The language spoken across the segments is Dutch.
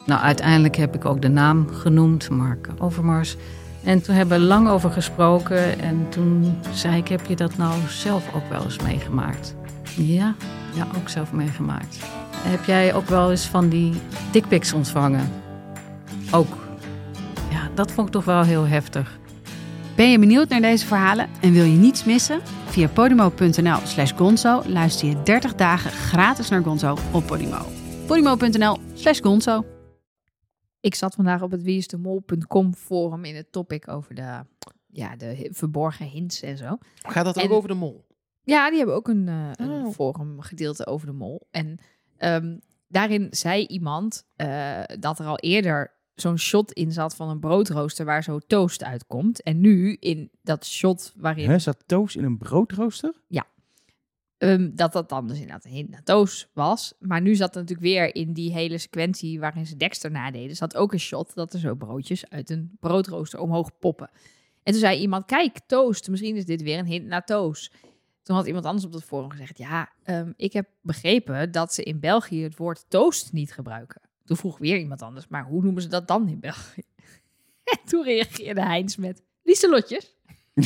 Nou, uiteindelijk heb ik ook de naam genoemd, Mark Overmars. En toen hebben we lang over gesproken. En toen zei ik, heb je dat nou zelf ook wel eens meegemaakt? Ja, ook zelf meegemaakt. Heb jij ook wel eens van die dickpics ontvangen? Ook. Ja, dat vond ik toch wel heel heftig. Ben je benieuwd naar deze verhalen en wil je niets missen? Via podimo.nl/gonzo luister je 30 dagen gratis naar Gonzo op Podimo. podimo.nl/gonzo. Ik zat vandaag op het wieisdemol.com forum in het topic over de verborgen hints en zo. Gaat dat ook over de mol? Ja, die hebben ook een forum gedeelte over de mol. En daarin zei iemand dat er al eerder zo'n shot in zat van een broodrooster waar zo toast uitkomt. En nu in dat shot waarin... Zat toast in een broodrooster? Ja. Dat dan dus inderdaad een hint naar toast was. Maar nu zat er natuurlijk weer in die hele sequentie waarin ze Dexter nadeden, zat ook een shot dat er zo broodjes uit een broodrooster omhoog poppen. En toen zei iemand, kijk, toast, misschien is dit weer een hint naar toast. Toen had iemand anders op dat forum gezegd, ik heb begrepen dat ze in België het woord toast niet gebruiken. Toen vroeg weer iemand anders, maar hoe noemen ze dat dan in België? En toen reageerde Heinz met Lieselotjes. Toen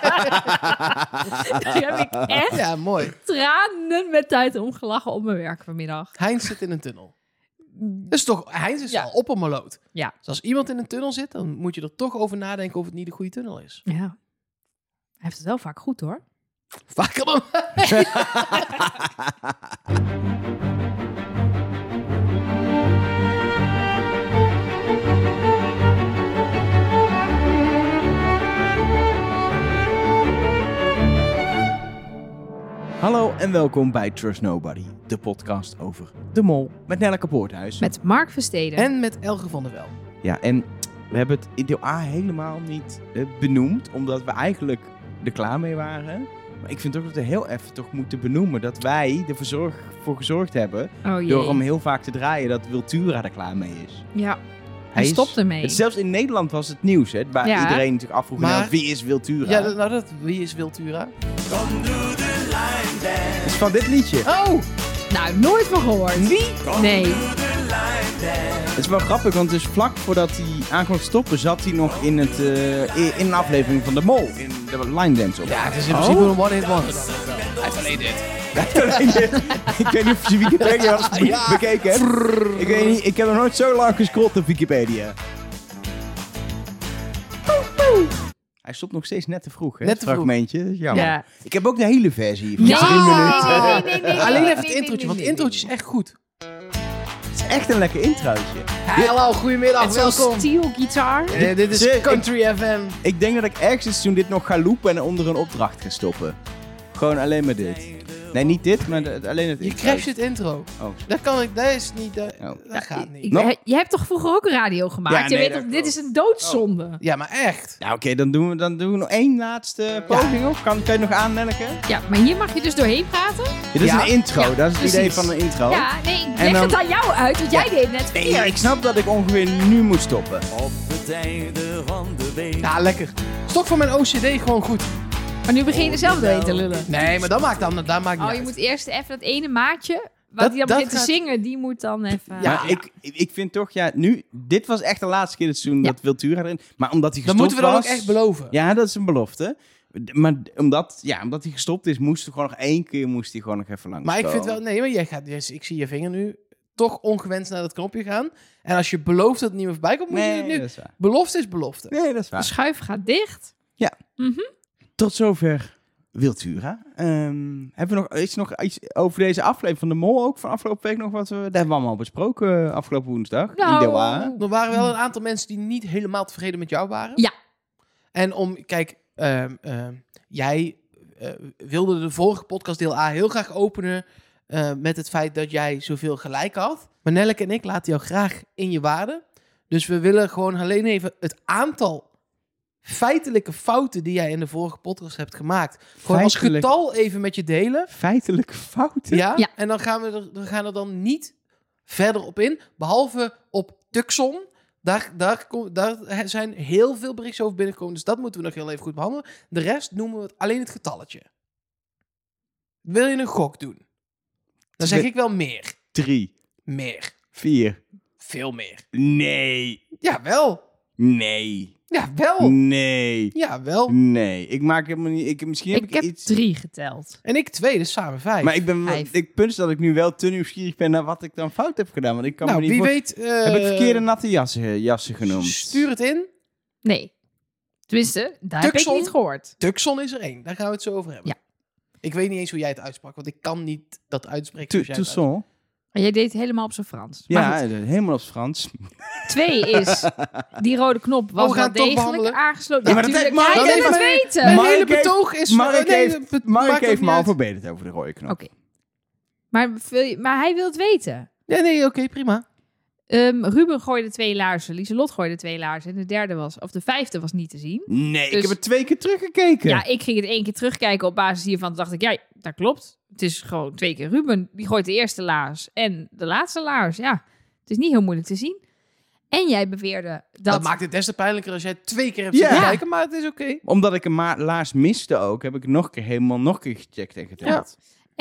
heb ik echt mooi. tranen met tijd omgelachen op mijn werk vanmiddag. Heinz zit in een tunnel. Dus toch, Heinz is al op een maloot. Ja. Dus als iemand in een tunnel zit, dan moet je er toch over nadenken of het niet de goede tunnel is. Ja. Hij heeft het wel vaak goed, hoor. Vaker dan. Hallo en welkom bij Trust Nobody, de podcast over de mol met Nelleke Poorthuis. Met Mark Versteden. En met Elge van der Wel. Ja, en we hebben het in deel A helemaal niet benoemd, omdat we eigenlijk er klaar mee waren. Maar ik vind ook dat we heel even toch moeten benoemen dat wij ervoor gezorgd hebben, door hem heel vaak te draaien, dat Wiltura er klaar mee is. Ja, hij stopt ermee. Zelfs in Nederland was het nieuws, hè, waar iedereen zich afvroeg, maar, wie is Wiltura? Ja, wie is Wiltura? Kom doe de line dance. Dat is van dit liedje. Oh! Nou, nooit van gehoord. Wie? Nee. Het is wel grappig, want dus vlak voordat hij aan kon stoppen, zat hij nog in een aflevering van De Mol. In de line dance op. Ja, het is in principe een one-hit wonder. Hij heeft alleen dit. Ik weet niet of je Wikipedia has bekeken hebt. Ik weet niet, ik heb nog nooit zo lang gescrollt op Wikipedia. Hij stopt nog steeds net te vroeg, hè? Net te vroeg. Fragmentje, dat is jammer. Ja. Ik heb ook de hele versie van Nee. 3 minuten. Nee. Alleen even het introotje, want het introotje is echt goed. Het is echt een lekker introotje. Hallo, goedemiddag, Het is zo'n welkom. steel guitar. Dit is Country FM. Ik denk dat ik ergens toen dit nog ga loopen en onder een opdracht ga stoppen. Gewoon alleen maar dit. Nee, niet dit, maar alleen het Je intro. crasht het intro. Oh. Dat is niet... Dat gaat niet. Je hebt toch vroeger ook radio gemaakt? Ja, Je nee, weet dat toch, dit klopt. is een doodzonde. Ja, maar echt. Nou oké, dan doen we nog één laatste poging op. Kan je nog aan, Nelleke? Ja, maar hier mag je dus doorheen praten. Ja, dat is een intro, Ja, dat is het idee precies. van een intro. Ja, nee, ik En leg dan- het aan jou uit, want jij deed net Nee, verkeerd. ik snap dat ik ongeveer nu moet stoppen. Op het einde van de week. Ja, lekker. Stok voor mijn OCD gewoon goed. Maar nu begin je er zelf doorheen te lullen. Nee, maar dat maakt niet Oh, je uit. moet eerst even dat ene maatje, wat Dat- hij dan dat begint te gaat- zingen, die moet dan even... Ja, ik vind toch, dit was echt de laatste keer dit seizoen dat Wiltura erin. Maar omdat hij Dat gestopt moeten we dan was... ook echt beloven. Ja, dat is een belofte. Maar omdat hij gestopt is, moest hij gewoon nog één keer gewoon nog even langs. Maar ik vind wel... Nee, maar jij gaat... Dus ik zie je vinger nu toch ongewenst naar dat knopje gaan. En als je belooft dat het niet meer voorbij komt, moet je het Nee, nu... dat is waar. Belofte is belofte. Nee, dat is De waar. schuif gaat dicht. Tot zover Wiltura. Hebben we nog iets over deze aflevering van De Mol ook van afgelopen week nog wat dat hebben we allemaal besproken afgelopen woensdag in Nou, deel A. Er waren wel een aantal mensen die niet helemaal tevreden met jou waren. Ja. En kijk, jij wilde de vorige podcast deel A heel graag openen met het feit dat jij zoveel gelijk had. Maar Nelleke en ik laten jou graag in je waarde. Dus we willen gewoon alleen even het aantal feitelijke fouten die jij in de vorige podcast hebt gemaakt, gewoon als Feitelijk- getal even met je delen. Feitelijke fouten. Ja? Ja. En dan gaan we er niet verder op in. Behalve op Tucson. Daar zijn heel veel berichten over binnengekomen. Dus dat moeten we nog heel even goed behandelen. De rest noemen we het alleen het getalletje. Wil je een gok doen? Dan zeg ik wel meer. 3, Meer. 4, veel meer. Nee. Jawel. Nee. Jawel. Nee. Jawel. Nee. Ik maak helemaal niet... Misschien heb Ik ik heb iets... 3 geteld. En ik 2, dus samen 5. Maar ik ben... 5. Ik punt is dat ik nu wel te nieuwsgierig ben naar wat ik dan fout heb gedaan. Want ik kan nou, me niet wie voor- weet... Heb ik verkeerde natte jassen genoemd? Stuur het in. Nee. Tenminste, daar heb ik Tucson? niet gehoord. Tucson is er 1. Daar gaan we het zo over hebben. Ja. Ik weet niet eens hoe jij het uitsprak, want ik kan niet dat uitspreken. zoals jij het Toussaint? Maar jij deed het helemaal op zijn Frans. Maar Ja, goed. helemaal op Frans. 2 is... Die rode knop was we gaan wel het toch degelijk behandelen? aangesloten. Ja, maar dat natuurlijk. heeft Mark Jij wil even- het weten. Mijn Mark hele heeft- betoog is... Mark nee, heeft, het Mark maakt ook heeft me niet al uit. verbeterd over de rode knop. Oké. Maar hij wil het weten. Nee, oké, prima. Ruben gooide 2 laarzen. Lieselot gooide 2 laarzen. En de derde was... Of de 5e was niet te zien. Nee, ik Dus- heb het 2 keer teruggekeken. Ja, ik ging het 1 keer terugkijken op basis hiervan. Toen dacht ik, ja, dat klopt. Het is gewoon 2 keer Ruben. Die gooit de eerste laars en de laatste laars. Ja, het is niet heel moeilijk te zien. En jij beweerde Dat maakt het des te pijnlijker als jij 2 keer hebt Ja. zitten Ja. kijken, maar het is oké. Omdat ik een laars miste ook, heb ik nog een keer gecheckt en geteld.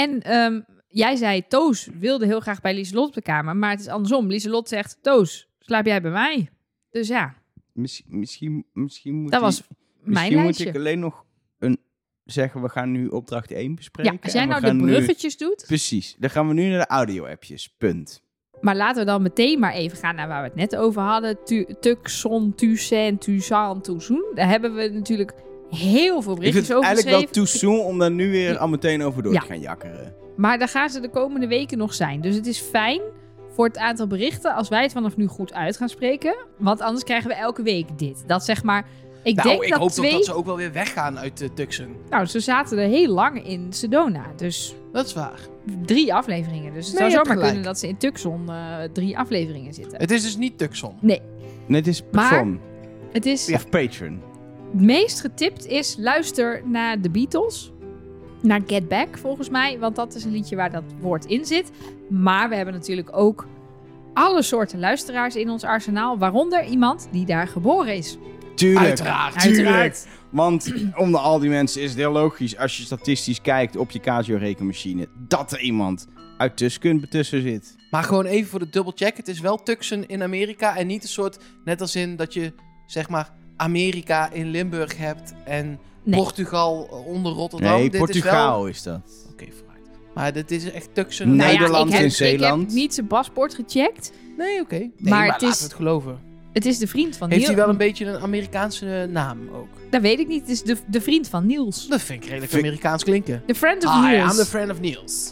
En jij zei, Toos wilde heel graag bij Lieselot op de kamer. Maar het is andersom. Lieselot zegt, Toos, slaap jij bij mij? Dus ja, Misschien moet dat was mijn misschien moet lijstje. ik alleen nog zeggen, we gaan nu opdracht 1 Ja, bespreken. als jij en we nou de gaan nu- bruggetjes doet. Precies, dan gaan we nu naar de audio-appjes, punt. Maar laten we dan meteen maar even gaan naar waar we het net over hadden. Tucson, Tucson, Tucson, Tucson. Daar hebben we natuurlijk heel veel Ik vind berichtjes het over eigenlijk wel geschreven. too soon om daar nu weer Ja. al meteen over door Ja. te gaan jakkeren. Maar daar gaan ze de komende weken nog zijn. Dus het is fijn voor het aantal berichten als wij het vanaf nu goed uit gaan spreken. Want anders krijgen we elke week dit. Dat zeg maar... Ik denk ik dat hoop 2... toch dat ze ook wel weer weggaan uit Tucson. Nou, ze zaten er heel lang in Sedona. Dus Dat is waar. 3 afleveringen. Dus het Nee, zou je hebt zomaar gelijk. kunnen dat ze in Tucson 3 afleveringen zitten. Het is dus niet Tucson. Nee, Nee, het is Maar- Patreon. het is... Of Patreon. Het meest getipt is luister naar de Beatles. Naar Get Back volgens mij. Want dat is een liedje waar dat woord in zit. Maar we hebben natuurlijk ook alle soorten luisteraars in ons arsenaal. Waaronder iemand die daar geboren is. Tuurlijk. Uiteraard. Uiteraard. Want onder al die mensen is het heel logisch, als je statistisch kijkt op je Casio-rekenmachine, dat er iemand uit tussen zit. Maar gewoon even voor de dubbelcheck. Het is wel Tucson in Amerika en niet een soort... Net als in dat je, zeg maar, Amerika in Limburg hebt en Nee. Portugal onder Rotterdam. Nee, Dit Portugal Is is dat. wel... Oké, vooruit. Maar dit is echt Tucson. Nee. Nederland Nou ik heb, en Zeeland. Ik heb niet zijn paspoort gecheckt. Nee, oké. Nee, Maar maar het laten is- we het geloven. Het is de vriend van Heeft Niels. hij wel een beetje een Amerikaanse naam ook? Dat weet ik niet. Het is de vriend van Niels. Dat vind ik redelijk Vind- Amerikaans klinken. De friend of Hi, Niels. I'm the friend of Niels.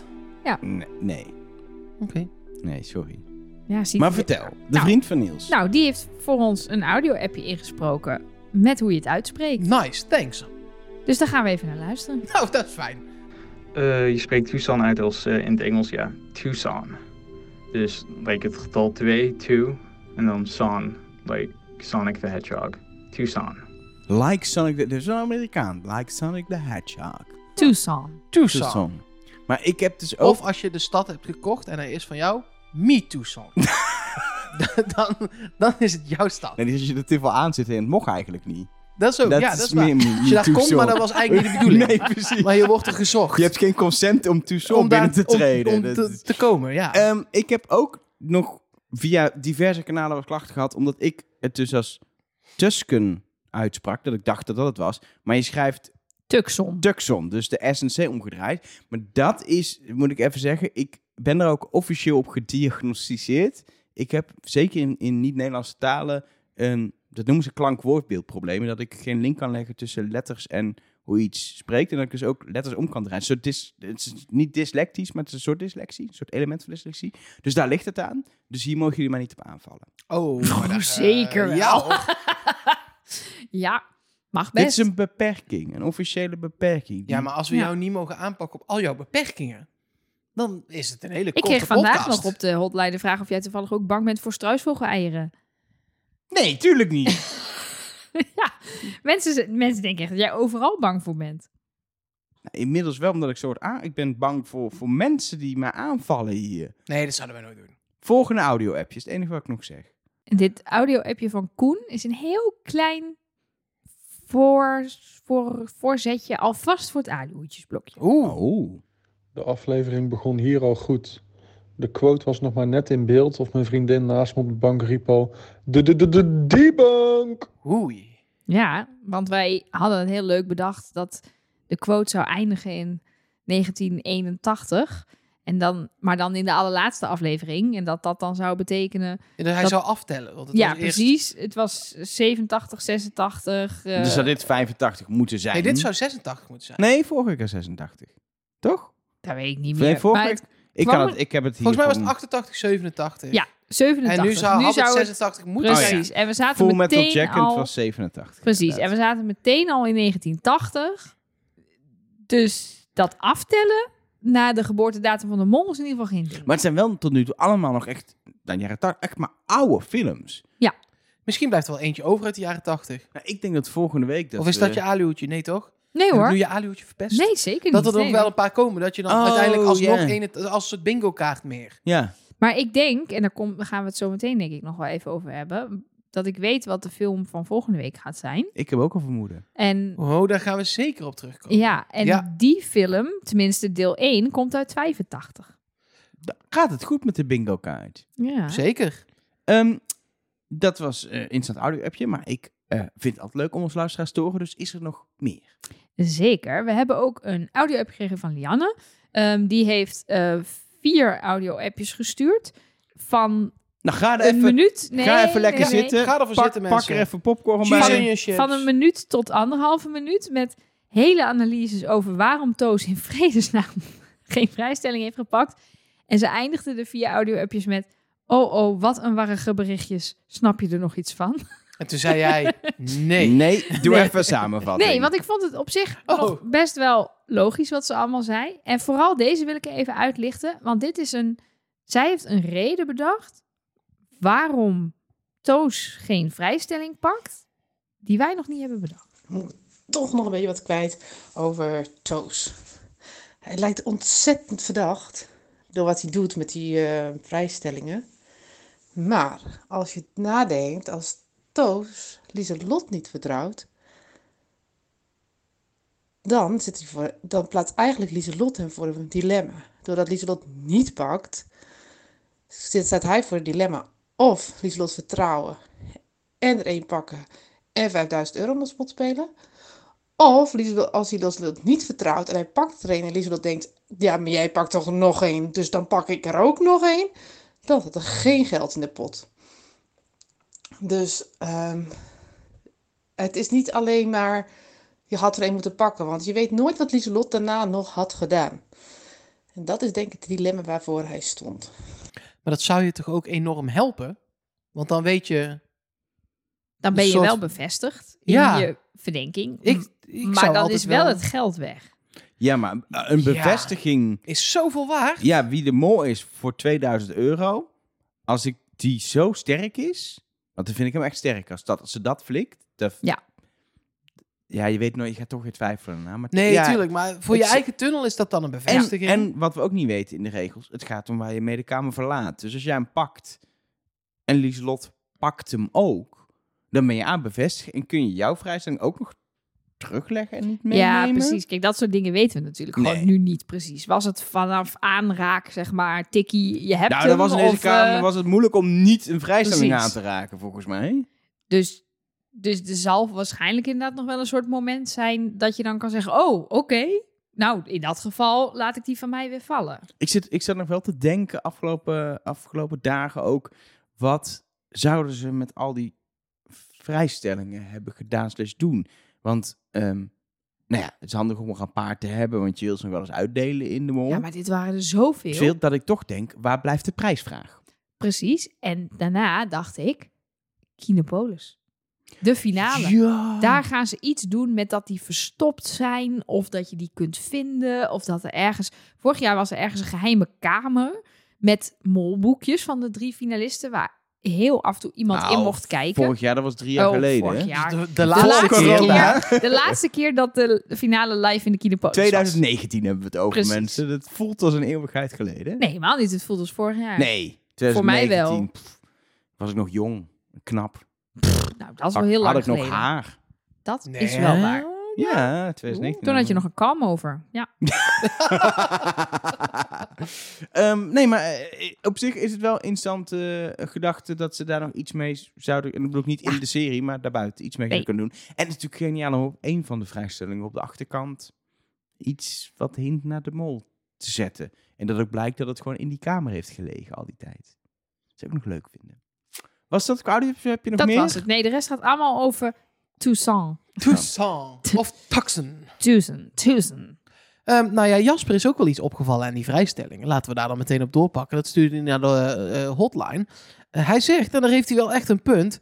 Nee, Oké. nee, sorry. Ja, zie Maar je. vertel, de Nou, vriend van Niels. Nou, die heeft voor ons een audio-appje ingesproken met hoe je het uitspreekt. Nice, thanks. Dus daar gaan we even naar luisteren. Nou, dat is fijn. Je spreekt Tucson uit als in het Engels, ja. Tucson. Dus like het getal 2, 2. En dan son, like Sonic the Hedgehog. Tucson. Like Sonic the... Dit is een Amerikaan. Like Sonic the Hedgehog. Tucson. Tucson. Tucson. Maar ik heb dus ook... Of als je de stad hebt gekocht en hij is van jou, Me Tucson. dan is het jouw stad. Nee, als je er te veel aan zit en het mocht eigenlijk niet. Dat is ook, ja, dat is waar. meer Als je daar komt, Tucson. maar dat was eigenlijk niet de bedoeling. Nee, precies. Maar je wordt er gezocht. Je hebt geen consent om Tucson binnen te treden. Om Dat te, is- te komen, ja. Ik heb ook nog via diverse kanalen wat klachten gehad, omdat ik het dus als Tusken uitsprak, dat ik dacht dat dat het was. Maar je schrijft Tucson. Tucson, dus de S en C omgedraaid. Maar dat is, moet ik even zeggen, ik ben er ook officieel op gediagnosticeerd. Ik heb zeker in niet-Nederlandse talen dat noemen ze klank-woordbeeldproblemen, dat ik geen link kan leggen tussen letters en hoe iets spreekt. En dat ik dus ook letters om kan draaien. Het is niet dyslectisch, maar het is een soort dyslexie. Een soort element van dyslexie. Dus daar ligt het aan. Dus hier mogen jullie maar niet op aanvallen. Oh, maar zeker wel. Ja, hoor. Ja, mag Dit best. is een beperking. Een officiële beperking. Ja, maar als we Ja. jou niet mogen aanpakken op al jouw beperkingen, dan is het een hele Ik korte kreeg vandaag podcast. nog op de hotline de vraag of jij toevallig ook bang bent voor struisvogeleieren. Nee, tuurlijk niet. Ja, mensen denken echt dat jij overal bang voor bent. Nou, inmiddels wel, omdat ik ben bang voor mensen die mij aanvallen hier. Nee, dat zouden wij nooit doen. Volgende audio-appje is het enige wat ik nog zeg. En dit audio-appje van Koen is een heel klein voorzetje alvast voor het aluhoedjesblokje. Oeh. Oh. De aflevering begon hier al goed. De quote was nog maar net in beeld of mijn vriendin naast me op de bank riep al... De debunk! Oei. Ja, want wij hadden het heel leuk bedacht dat de quote zou eindigen in 1981. Maar dan in de allerlaatste aflevering. En dat dan zou betekenen... En dat hij zou aftellen. Want het Ja, was eerst... precies. Het was 87, 86. Dus zou dit 85 moeten zijn? Nee, dit zou 86 moeten zijn. Nee, vorige keer 86. Toch? Dat weet ik niet Nee, meer. vorige Maar keer... Ik heb het hier Volgens mij was het van 88, 87. ja, 87. En nu zou het het 86 moeten zijn. Precies. En we zaten Full Metal meteen Jacket al... was 87. Precies. inderdaad. En we zaten meteen al in 1980. Dus dat aftellen naar de geboortedatum van de mol is in ieder geval geen ding. Maar het zijn wel tot nu toe allemaal nog echt... Nou, jaren 80, echt maar oude films. Misschien blijft er wel eentje over uit de jaren 80. Nou, ik denk dat volgende week... Of is dat je aluhoedje? Nee, toch? Nee Heb ik hoor. nu je aluhoedje verpest? Nee, zeker niet. Dat er nog Nee. wel een paar komen. Dat je dan Oh, uiteindelijk alsnog ja. een... als een soort bingo kaart meer. Ja. Maar ik denk, en daar gaan we het zo meteen denk ik nog wel even over hebben, dat ik weet wat de film van volgende week gaat zijn. Ik heb ook al vermoeden. En Oh, daar gaan we zeker op terugkomen. ja, en Ja. die film, tenminste deel 1, komt uit 85. Gaat het goed met de bingo kaart? Ja. Zeker. Dat was instant audio appje, maar ik vind het altijd leuk om ons luisteraars te horen, dus is er nog meer? Zeker. We hebben ook een audio-app gekregen van Lianne. Die heeft 4 audio-appjes gestuurd van Nou, ga er een even, minuut. ga even lekker zitten. Ga ervoor zitten, Pak mensen. er even popcorn Cheese bij. onion chips. Van een minuut tot 1,5 minuut met hele analyses over waarom Toos in vredesnaam geen vrijstelling heeft gepakt. En ze eindigde de 4 audio-appjes met: oh, wat een warrige berichtjes. Snap je er nog iets van? En toen zei jij, nee. Nee, doe Nee. even een samenvatting. Nee, want ik vond het op zich Oh. nog best wel logisch wat ze allemaal zei. En vooral deze wil ik even uitlichten. Want dit is zij heeft een reden bedacht waarom Toos geen vrijstelling pakt, die wij nog niet hebben bedacht. Toch nog een beetje wat kwijt over Toos. Hij lijkt ontzettend verdacht door wat hij doet met die vrijstellingen. Maar als je nadenkt, als Toos Lieselot niet vertrouwt, dan plaatst eigenlijk Lieselot hem voor een dilemma. Doordat Lieselot niet pakt, staat hij voor een dilemma. Of Lieselot vertrouwen en er 1 pakken en €5.000 op de spot spelen. Of Lieselot, als hij Lieselot niet vertrouwt en hij pakt er 1 en Lieselot denkt, ja, maar jij pakt toch nog 1, dus dan pak ik er ook nog 1. Dan had er geen geld in de pot. Dus het is niet alleen maar, je had er 1 moeten pakken, want je weet nooit wat Lieselot daarna nog had gedaan. En dat is denk ik het dilemma waarvoor hij stond. Maar dat zou je toch ook enorm helpen? Want dan weet je... Dan ben je soort- wel bevestigd in Ja. je verdenking. Ik maar zou dan altijd is wel het geld weg. Ja, maar een bevestiging... Is zoveel waard. Ja, wie de mol is voor €2000. Als ik die zo sterk is... Want dan vind ik hem echt sterk. Als ze dat flikt... Ja. Ja, je weet nooit, je gaat toch weer twijfelen. Maar Nee, ja, tuurlijk. Maar voor je het- eigen tunnel is dat dan een bevestiging. En wat we ook niet weten in de regels, het gaat om waar je mee de kamer verlaat. Dus als jij hem pakt en Lieselot pakt hem ook, dan ben je aan bevestigd en kun je jouw vrijstelling ook nog terugleggen en niet meenemen. Ja, precies. Kijk, dat soort dingen weten we natuurlijk Nee. gewoon nu niet precies. Was het vanaf aanraak, zeg maar, tikkie, je hebt Nou, hem? dan was in deze of, kamer was het moeilijk om niet een vrijstelling precies. aan te raken, volgens mij. Dus er zal waarschijnlijk inderdaad nog wel een soort moment zijn dat je dan kan zeggen, oh, oké. Nou, in dat geval laat ik die van mij weer vallen. Ik zat nog wel te denken afgelopen dagen ook, wat zouden ze met al die vrijstellingen hebben gedaan / doen? Want, nou ja, het is handig om nog een paar te hebben, want je wil ze nog wel eens uitdelen in de mol. Ja, maar dit waren er zoveel. Veel dat ik toch denk, waar blijft de prijsvraag? Precies. En daarna dacht ik, Kinepolis. De finale. Ja. Daar gaan ze iets doen met dat die verstopt zijn. Of dat je die kunt vinden. Of dat er ergens... Vorig jaar was er ergens een geheime kamer met molboekjes van de 3 finalisten. Waar heel af en toe iemand in mocht kijken. Vorig jaar, dat was 3 jaar Oh, geleden. vorig hè? jaar. De laatste keer. De laatste keer dat de finale live in de Kinepolis was. 2019 hebben we het over, Precies. mensen. Dat voelt als een eeuwigheid geleden. Nee, helemaal niet. Het voelt als vorig jaar. Nee, Voor mij 2019, wel. was ik nog jong, knap. Nou, dat is wel heel Had lang ik nog geleden. haar. Dat Nee. is wel waar. Ja, 2019. Toen had je nog een kalm over. Ja. Nee, maar op zich is het wel interessante gedachte dat ze daar nog iets mee zouden... En ik bedoel niet in de serie, maar daarbuiten iets mee kunnen doen. En het is natuurlijk geniaal om op een van de vrijstellingen op de achterkant iets wat hint naar de mol te zetten. En dat ook blijkt dat het gewoon in die kamer heeft gelegen al die tijd. Dat zou ik nog leuk vinden. Was dat audio? Heb je nog Dat meer? was het. Nee, de rest gaat allemaal over Tucson. Of Tucson. Tucson. Nou ja, Jasper is ook wel iets opgevallen aan die vrijstellingen. Laten we daar dan meteen op doorpakken. Dat stuurde hij naar de hotline. Hij zegt, en daar heeft hij wel echt een punt...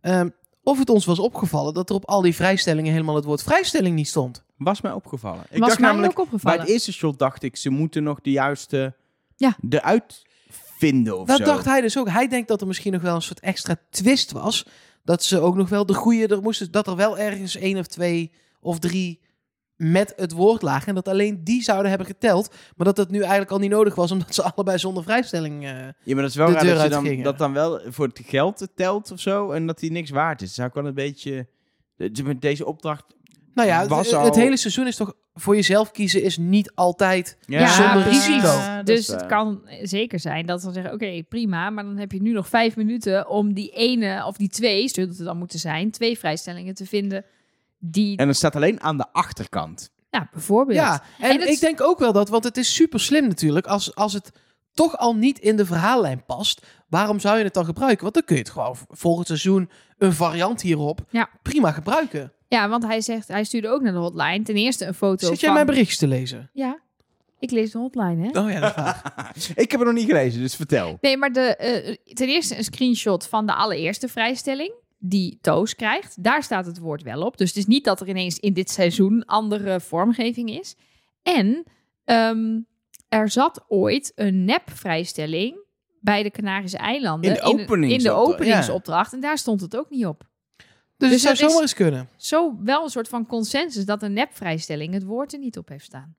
of het ons was opgevallen dat er op al die vrijstellingen helemaal het woord vrijstelling niet stond. Was mij opgevallen. Ik Was dacht mij namelijk, ook opgevallen. bij het eerste shot dacht ik, ze moeten nog de juiste Ja. eruit vinden of Dat zo. dacht hij dus ook. Hij denkt dat er misschien nog wel een soort extra twist was. Dat ze ook nog wel de goede... Dat er wel ergens 1 of 2 of 3 met het woord lagen. En dat alleen die zouden hebben geteld. Maar dat het nu eigenlijk al niet nodig was. Omdat ze allebei zonder vrijstelling Ja, maar dat is wel de raar deur dat je uitgingen. dat dan wel voor het geld telt of zo. En dat die niks waard is. Zou ik wel een beetje... Met deze opdracht... Nou ja, was al... het hele seizoen is toch... Voor jezelf kiezen is niet altijd Ja, zonder precies. risico. Ja, dat Dus is het waar. kan zeker zijn dat ze dan zeggen... Oké, prima, maar dan heb je nu nog 5 minuten... om die ene of die 2, zullen het er dan moeten zijn... 2 vrijstellingen te vinden die... En het staat alleen aan de achterkant. Ja, bijvoorbeeld. Ja, en En het- ik denk ook wel dat... Want het is super slim natuurlijk. Als het toch al niet in de verhaallijn past... Waarom zou je het dan gebruiken? Want dan kun je het gewoon volgend seizoen... een variant hierop Ja. prima gebruiken. Ja, want hij stuurde ook naar de hotline. Ten eerste een foto Zit jij van... mijn berichtjes te lezen? Ja, ik lees de hotline, hè? Oh ja, dat is waar. Ik heb het nog niet gelezen, dus vertel. Nee, maar ten eerste een screenshot van de allereerste vrijstelling... die Toos krijgt. Daar staat het woord wel op. Dus het is niet dat er ineens in dit seizoen... andere vormgeving is. En er zat ooit een nep-vrijstelling... bij de Canarische eilanden... In de openingsopdracht. En daar stond het ook niet op. Dus het zou dat is- zomaar eens kunnen. Zo wel een soort van consensus... dat een nep-vrijstelling het woord er niet op heeft staan.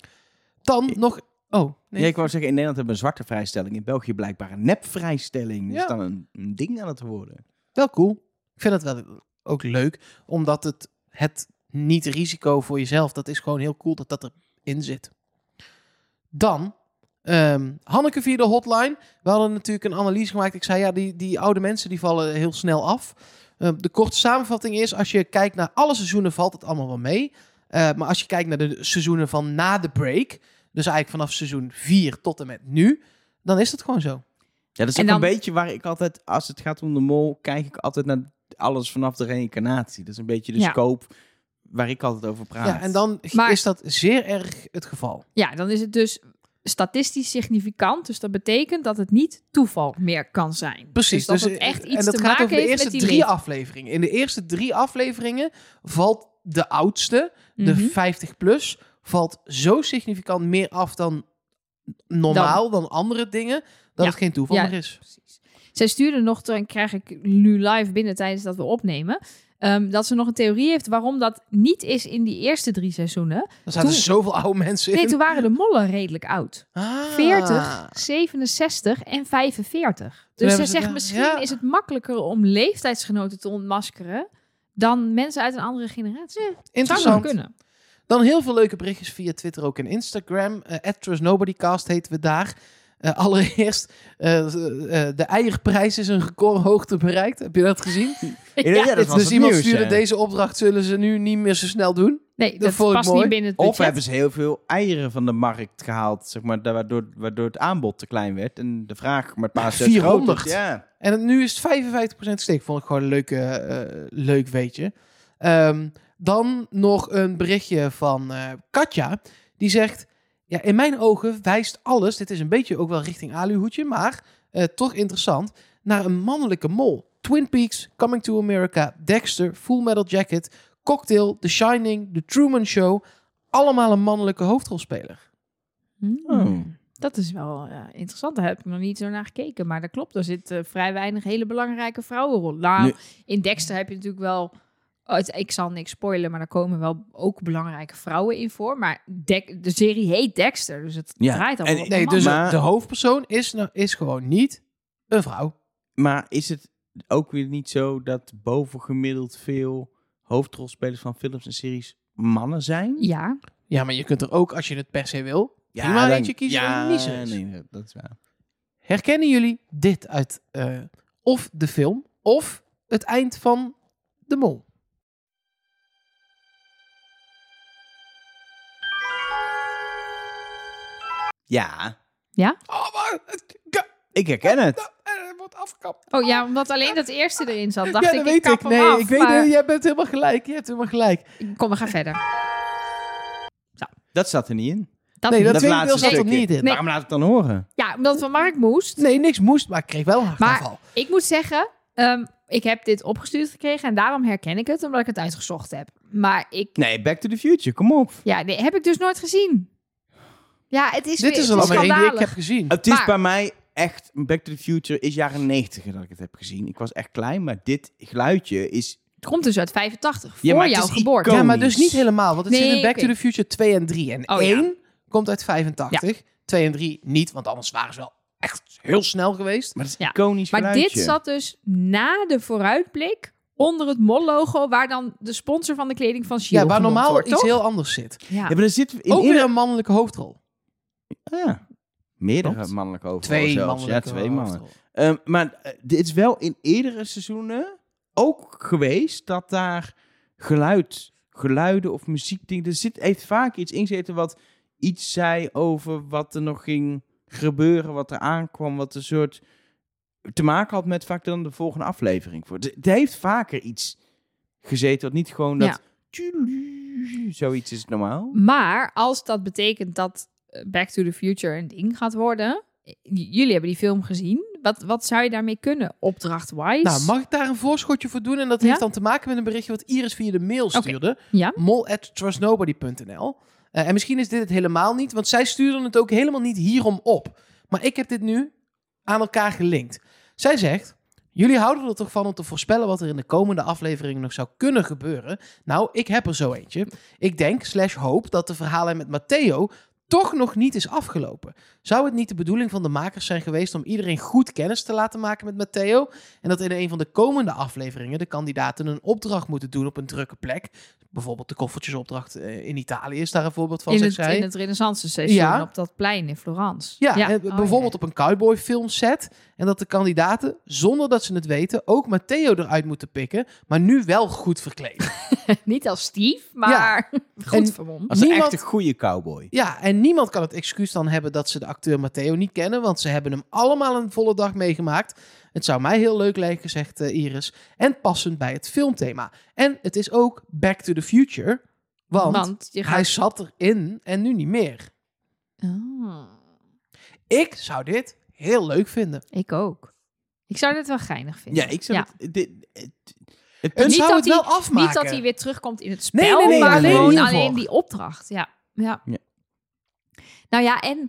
Dan nog... Oh, nee. Ja, ik wou zeggen, in Nederland hebben we een zwarte vrijstelling. In België blijkbaar een nepvrijstelling. Dat Ja. is dan een ding aan het worden. Wel cool. Ik vind het wel ook leuk. Omdat het niet risico voor jezelf... dat is gewoon heel cool dat dat erin zit. Dan... Hanneke via de hotline. We hadden natuurlijk een analyse gemaakt. Ik zei, ja, die oude mensen die vallen heel snel af. De korte samenvatting is... als je kijkt naar alle seizoenen valt het allemaal wel mee. Maar als je kijkt naar de seizoenen van na de break... dus eigenlijk vanaf seizoen 4 tot en met nu... dan is het gewoon zo. Ja, dat is En ook dan- een beetje waar ik altijd... Als het gaat om de mol, kijk ik altijd naar alles vanaf de reïncarnatie. Dat is een beetje de Ja. scope waar ik altijd over praat. Ja, en dan Maar- is dat zeer erg het geval. Ja, dan is het dus statistisch significant. Dus dat betekent dat het niet toeval meer kan zijn. Precies. Dus dat het echt iets en dat te gaat maken over de heeft eerste met die 3 leeftijd. afleveringen. In de eerste 3 afleveringen valt de oudste, de Mhm. 50 plus, valt zo significant meer af dan normaal, dan andere dingen, dat Ja. het geen toeval Ja. meer is. Precies. Zij stuurde nog, en krijg ik nu live binnen tijdens dat we opnemen... dat ze nog een theorie heeft waarom dat niet is in die eerste 3 seizoenen. Er zaten Toen- zoveel oude mensen in. Nee, toen waren de mollen redelijk oud. Ah. 40, 67 en 45. Dus hebben ze ze zegt da- misschien ja. is het makkelijker om leeftijdsgenoten te ontmaskeren... dan mensen uit een andere generatie. Zou wel Interessant. kunnen. Dan heel veel leuke berichtjes via Twitter, ook en Instagram. @TrustNobodyCast heten we daar. Allereerst, de eierprijs is een recordhoogte bereikt. Heb je dat gezien? Ja, dat was Dus het iemand nieuws, stuurde hè. deze opdracht zullen ze nu niet meer zo snel doen. Nee, dat vond ik past mooi. niet binnen het budget. Of hebben ze heel veel eieren van de markt gehaald, zeg maar, waardoor het aanbod te klein werd en de vraag maar pas 400. Ja. En nu is het 55% steek. Vond ik gewoon een leuk weetje. Dan nog een berichtje van Katja. Die zegt... Ja, in mijn ogen wijst alles... Dit is een beetje ook wel richting aluhoedje... maar toch interessant... naar een mannelijke mol. Twin Peaks, Coming to America, Dexter, Full Metal Jacket... Cocktail, The Shining, The Truman Show... allemaal een mannelijke hoofdrolspeler. Dat is wel interessant. Daar heb ik nog niet zo naar gekeken. Maar dat klopt. Er zit vrij weinig hele belangrijke vrouwenrollen. Nou, Nu- in Dexter heb je natuurlijk wel... ik zal niks spoilen, maar daar komen wel ook belangrijke vrouwen in voor. Maar de serie heet Dexter, dus het Ja, draait en- allemaal op Nee, een dus man. Maar- de hoofdpersoon is gewoon niet een vrouw. Maar is het ook weer niet zo dat bovengemiddeld veel hoofdrolspelers van films en series mannen zijn. Ja. Ja, maar je kunt er ook, als je het per se wil, Ja, prima dan- eentje kiezen ja, die niet zo is. nee, dat is waar. Herkennen jullie dit uit of de film of het eind van De Mol? Ja, Oh, maar ik herken het. het wordt afgekapt. Oh ja, omdat alleen dat eerste erin zat, dacht Ja, ik, dat ik weet kap ik. hem Nee, af. ik weet maar... het. Jij bent helemaal gelijk. Je hebt helemaal gelijk. Kom, we gaan verder. Dat zat er niet in. Nee, dat Dat tweede laatste deel zat er stukje. niet in. Nee. Waarom laat ik het dan horen? Ja, omdat het van Mark moest. Nee, niks moest, maar ik kreeg wel een hartaanval. Ik moet zeggen, ik heb dit opgestuurd gekregen en daarom herken ik het, omdat ik het uitgezocht heb. Maar Nee, Back to the Future, kom op. ja, nee, heb ik dus nooit gezien. Ja, het is Dit weer, is het er al maar één die ik schandalig. heb gezien. Het is Maar- bij mij echt, Back to the Future is jaren 90 dat ik het heb gezien. Ik was echt klein, maar dit geluidje is... Het komt dus uit 85, Ja, voor maar het jouw is geboorte. iconisch. Ja, maar dus niet helemaal. Want het Nee, zit in Back oké. to the Future 2 en 3. En Oh, ja. 1 komt uit 85. 2 en 3 niet, want anders waren ze wel echt heel snel geweest. Maar het is Ja. iconisch Maar geluidje. dit zat dus na de vooruitblik onder het MOL-logo, waar dan de sponsor van de kleding van Shield Ja, waar genoemd normaal wordt, iets toch? heel anders zit. Ja. Ja, maar er zit in Ook weer ieder... een mannelijke hoofdrol. Ja, meerdere Klopt. mannelijke overal 2 zelfs. mannelijke Ja, 2 mannen. hoofdrollen. Maar dit is wel in eerdere seizoenen ook geweest dat daar geluiden of muziekdingen... heeft vaak iets ingezeten wat iets zei over wat er nog ging gebeuren, wat er aankwam, wat een soort te maken had met vaak dan de volgende aflevering. Het heeft vaker iets gezeten, wat niet gewoon dat... Zoiets is normaal. Maar als dat betekent dat Back to the Future een ding gaat worden, jullie hebben die film gezien. Wat zou je daarmee kunnen, opdracht-wise? Nou, mag ik daar een voorschotje voor doen? En dat Ja? heeft dan te maken met een berichtje wat Iris via de mail stuurde. Ja? mol@trustnobody.nl. En misschien is dit het helemaal niet, want zij stuurde het ook helemaal niet hierom op. Maar ik heb dit nu aan elkaar gelinkt. Zij zegt: jullie houden er toch van om te voorspellen wat er in de komende afleveringen nog zou kunnen gebeuren? Nou, ik heb er zo eentje. Ik denk, /hoop, dat de verhaallijn met Matteo toch nog niet is afgelopen. Zou het niet de bedoeling van de makers zijn geweest om iedereen goed kennis te laten maken met Matteo? En dat in een van de komende afleveringen de kandidaten een opdracht moeten doen op een drukke plek? Bijvoorbeeld de koffertjesopdracht in Italië is daar een voorbeeld van, zegt zij. In het Renaissance seizoen Ja. op dat plein in Florence. Ja, en Oh, bijvoorbeeld op een cowboyfilmset. En dat de kandidaten, zonder dat ze het weten, ook Matteo eruit moeten pikken. Maar nu wel goed verkleed. Niet als Steve, maar goed En- vermomd. Als Niemand- echt een goede cowboy. Ja, en niemand kan het excuus dan hebben dat ze de acteur Matteo niet kennen. Want ze hebben hem allemaal een volle dag meegemaakt. Het zou mij heel leuk lijken, zegt Iris. En passend bij het filmthema. En het is ook Back to the Future. Want je hij zat erin en nu niet meer. Oh, Ik zou dit heel leuk vinden. ik ook. Ik zou dit wel geinig vinden. Ja, ik zou het... Het Het punt zou dat het wel hij- afmaken. Niet dat hij weer terugkomt in het spel, Nee, maar alleen gewoon hiervoor. alleen die opdracht. Ja. Ja. Nou ja, en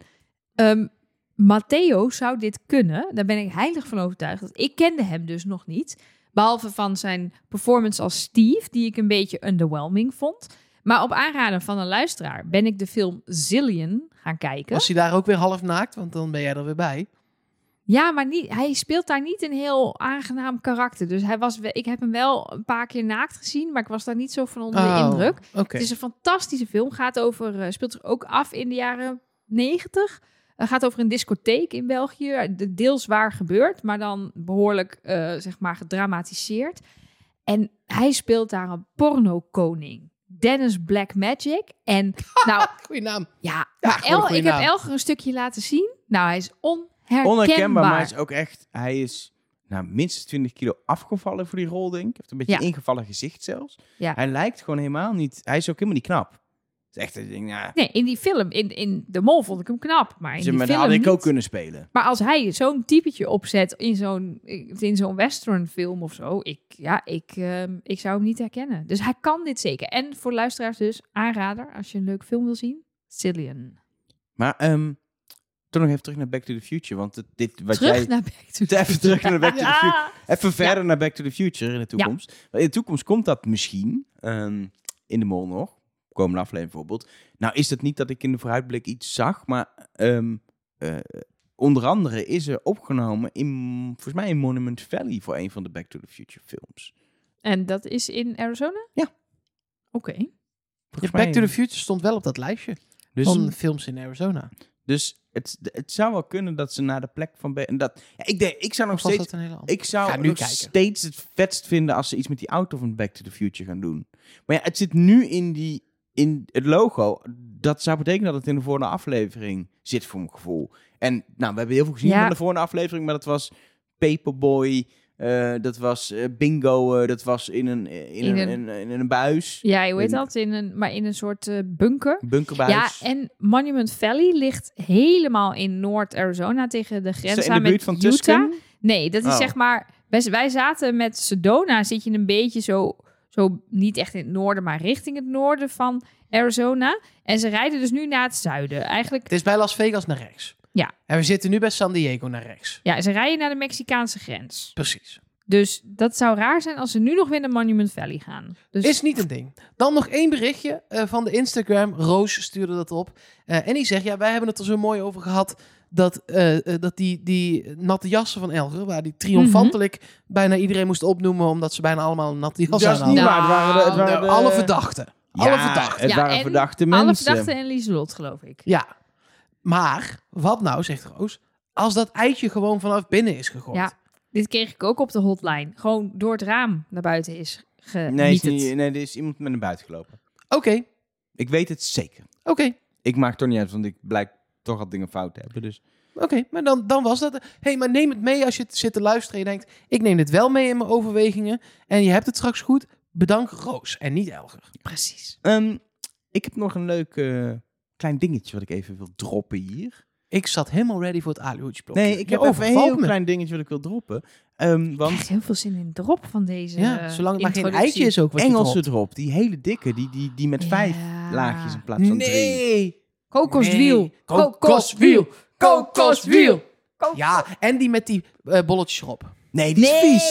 Matteo zou dit kunnen. Daar ben ik heilig van overtuigd. Want ik kende hem dus nog niet. Behalve van zijn performance als Steve, die ik een beetje underwhelming vond. Maar op aanraden van een luisteraar ben ik de film Zillion gaan kijken. Was hij daar ook weer half naakt? Want dan ben jij er weer bij. Ja, maar hij speelt daar niet een heel aangenaam karakter. Dus ik heb hem wel een paar keer naakt gezien, maar ik was daar niet zo van onder de indruk. Oké. Het is een fantastische film. Speelt zich ook af in de jaren 90. Gaat over een discotheek in België. Deels waar gebeurd, maar dan behoorlijk zeg maar gedramatiseerd. En hij speelt daar een pornokoning. Dennis Blackmagic. En nou, Goeie naam. ja, Ja, maar gewoon een goede ik heb naam. Elger een stukje laten zien. Nou, hij is onherkenbaar. onherkenbaar, maar hij is ook echt... Hij is minstens 20 kilo afgevallen voor die rol, denk ik. Hij heeft een beetje Ja. ingevallen gezicht zelfs. Ja. Hij lijkt gewoon helemaal niet... Hij is ook helemaal niet knap. Het is echt een ding, ja... Nee, in die film, in De Mol vond ik hem knap. Maar in die Maar dat film had ik niet. ook kunnen spelen. Maar als hij zo'n typetje opzet in zo'n westernfilm of zo, ik zou hem niet herkennen. Dus hij kan dit zeker. En voor luisteraars dus, aanrader, als je een leuk film wil zien, Cillian. Maar toch nog even terug naar Back to the Future. Want Naar Back to the Even terug naar Back to the Future. Ja. Even verder naar Back to the Future in de toekomst. Want in de toekomst komt dat misschien in de Mol nog. Komende aflevering bijvoorbeeld. Nou is het niet dat ik in de vooruitblik iets zag, maar onder andere is er opgenomen volgens mij in Monument Valley voor een van de Back to the Future films. En dat is in Arizona? Ja. Oké. Back to the Future stond wel op dat lijstje van films in Arizona. Dus het zou wel kunnen dat ze naar de plek van... Ik zou nog steeds... Ik zou nog steeds het vetst vinden als ze iets met die auto van Back to the Future gaan doen. Maar ja, het zit nu in het logo. Dat zou betekenen dat het in de volgende aflevering zit, voor mijn gevoel. En nou, we hebben heel veel gezien van de volgende aflevering, maar dat was Paperboy... dat was bingo, dat was in een buis. Ja, hoe heet dat? In een soort bunker. Bunkerbuis. Ja, en Monument Valley ligt helemaal in Noord-Arizona tegen de grens aan met van Utah. Tusken? Nee, dat is zeg maar... Wij zaten met Sedona, zit je een beetje zo niet echt in het noorden, maar richting het noorden van Arizona. En ze rijden dus nu naar het zuiden. Eigenlijk... Het is bij Las Vegas naar rechts. Ja. En we zitten nu bij San Diego naar rechts. Ja, ze rijden naar de Mexicaanse grens. Precies. Dus dat zou raar zijn als ze nu nog weer naar Monument Valley gaan. Dus... Is niet een ding. Dan nog 1 berichtje van de Instagram. Roos stuurde dat op. En die zegt, wij hebben het er zo mooi over gehad... dat die natte jassen van Elger... waar die triomfantelijk bijna iedereen moest opnoemen... omdat ze bijna allemaal een natte jas aan hadden. Dat is niet waar. Het waren alle verdachten. Alle verdachten. Het waren verdachte mensen. Alle verdachten en Lieselot, geloof ik. Ja. Maar, wat nou, zegt Roos... als dat eitje gewoon vanaf binnen is gegooid... Ja, dit kreeg ik ook op de hotline. Gewoon door het raam naar buiten is Nee, er is iemand met naar buiten gelopen. Oké. Ik weet het zeker. Oké. Ik maak toch niet uit, want ik blijk toch al dingen fout te hebben. Dus. Oké, maar dan was dat... maar neem het mee als je zit te luisteren en je denkt... ik neem dit wel mee in mijn overwegingen... en je hebt het straks goed. Bedank Roos en niet Elger. Precies. Ik heb nog een leuk klein dingetje wat ik even wil droppen hier. Ik zat helemaal ready voor het aluhoedjesblokje. Nee, ik heb even een heel klein dingetje wat ik wil droppen. Want ik krijg heel veel zin in drop van deze zolang het maar geen eitje is ook wat Engelse drop. Die hele dikke, die met 5 laagjes in plaats van 3. Nee! Kokoswiel. Kokoswiel. Kokoswiel. Ja, en die met die bolletjes erop. Nee, die is vies.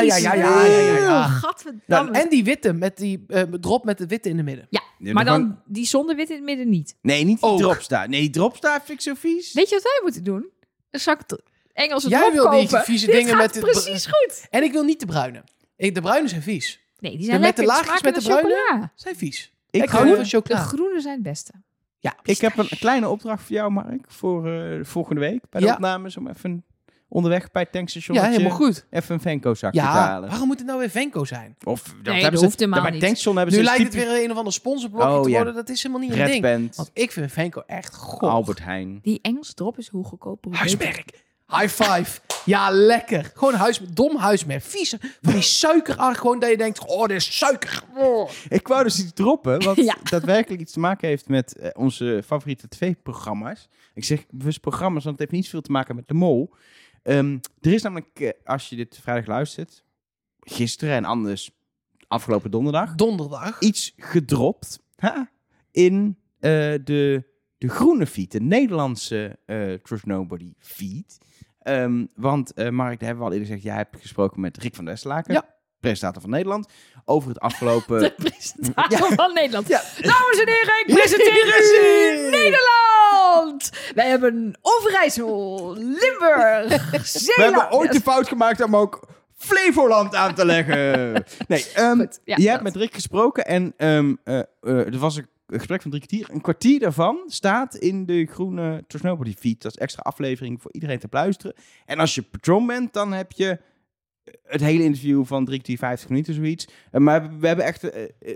Ja. Gadverdamme. En die witte, met die drop met de witte in de midden. Ja, maar dan die zonder wit in het midden niet. Nee, niet die dropstar. Nee, die dropstar vind ik zo vies. Weet je wat wij moeten doen? Een zak Engelse Jij drop wil kopen. die vieze Dit dingen gaat met precies goed. En ik wil niet de bruine. De bruine zijn vies. Nee, die zijn met de lekker. laagjes met de bruine zijn vies. Ik hou van chocola. De groene zijn het beste. Ja, ik heb een kleine opdracht voor jou, Mark, voor volgende week bij de opnames om even onderweg bij het tankstation helemaal goed. Even een Venco-zakje te halen. Waarom moet het nou weer Venco zijn? Of dat hoeft helemaal bij niet. tankstation hebben ze nu lijkt het weer een of ander sponsorblokje te worden. Dat is helemaal niet een ding. Band. Want ik vind Venco echt goh. Albert Heijn. Die Engelse drop is hoe goedkoper. Huismerk. High five. Ja, lekker. Gewoon dom huismerk. Vieze. Van die suikerarg. Gewoon dat je denkt, dit is suiker. Oh. Ik wou dus iets droppen, wat daadwerkelijk iets te maken heeft met onze favoriete 2 programma's. Ik zeg bewust programma's, want het heeft niet veel te maken met de Mol. Er is namelijk, als je dit vrijdag luistert, gisteren en anders afgelopen donderdag, iets gedropt in de groene feed, de Nederlandse Trust Nobody feed. Want Mark, daar hebben we al eerder gezegd, jij hebt gesproken met Rick van der Westlaken, presentator van Nederland, over het afgelopen... De presentator van Nederland. Ja. Dames en heren, ik presenteer Nederland! Wij hebben Overijssel, Limburg, Zeeland. We hebben ooit de fout gemaakt om ook Flevoland aan te leggen. Nee, je hebt met Rick gesproken en er was een gesprek van 3 kwartier. Een kwartier daarvan staat in de groene Trust Nobody feed. Dat is extra aflevering voor iedereen te luisteren. En als je patron bent, dan heb je het hele interview van 3 kwartier, 50 minuten, zoiets. Maar we hebben echt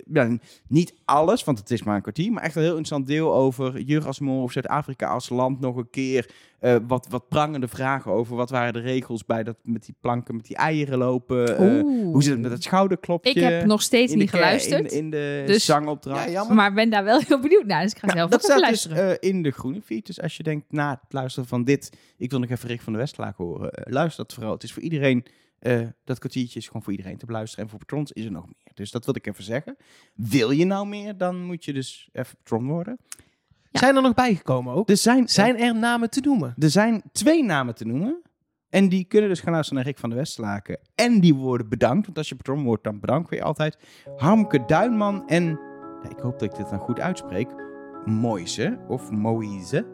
niet alles, want het is maar een kwartier, maar echt een heel interessant deel over Jurasmol of Zuid-Afrika als land nog een keer. Wat prangende vragen over wat waren de regels bij dat met die planken, met die eieren lopen. Hoe zit het met het schouderklopje? Ik heb nog steeds niet geluisterd. In de zangopdracht. Ja, maar ben daar wel heel benieuwd naar, dus ik ga zelf dat ook even staat luisteren. Dus in de groene feed. Dus als je denkt, na het luisteren van dit, ik wil nog even Rick van der Westlaken horen. Luister dat vooral. Het is voor iedereen... dat kwartiertje is gewoon voor iedereen te beluisteren. En voor patrons is er nog meer. Dus dat wil ik even zeggen. Wil je nou meer, dan moet je dus even patron worden. Ja. Zijn er nog bijgekomen ook? Zijn er namen te noemen? Er zijn 2 namen te noemen. En die kunnen dus gaan luisteren naar Rick van der Westlaken. En die worden bedankt. Want als je patron wordt, dan bedanken we je altijd. Harmke Duinman en... ik hoop dat ik dit dan goed uitspreek. Moise of Moïse.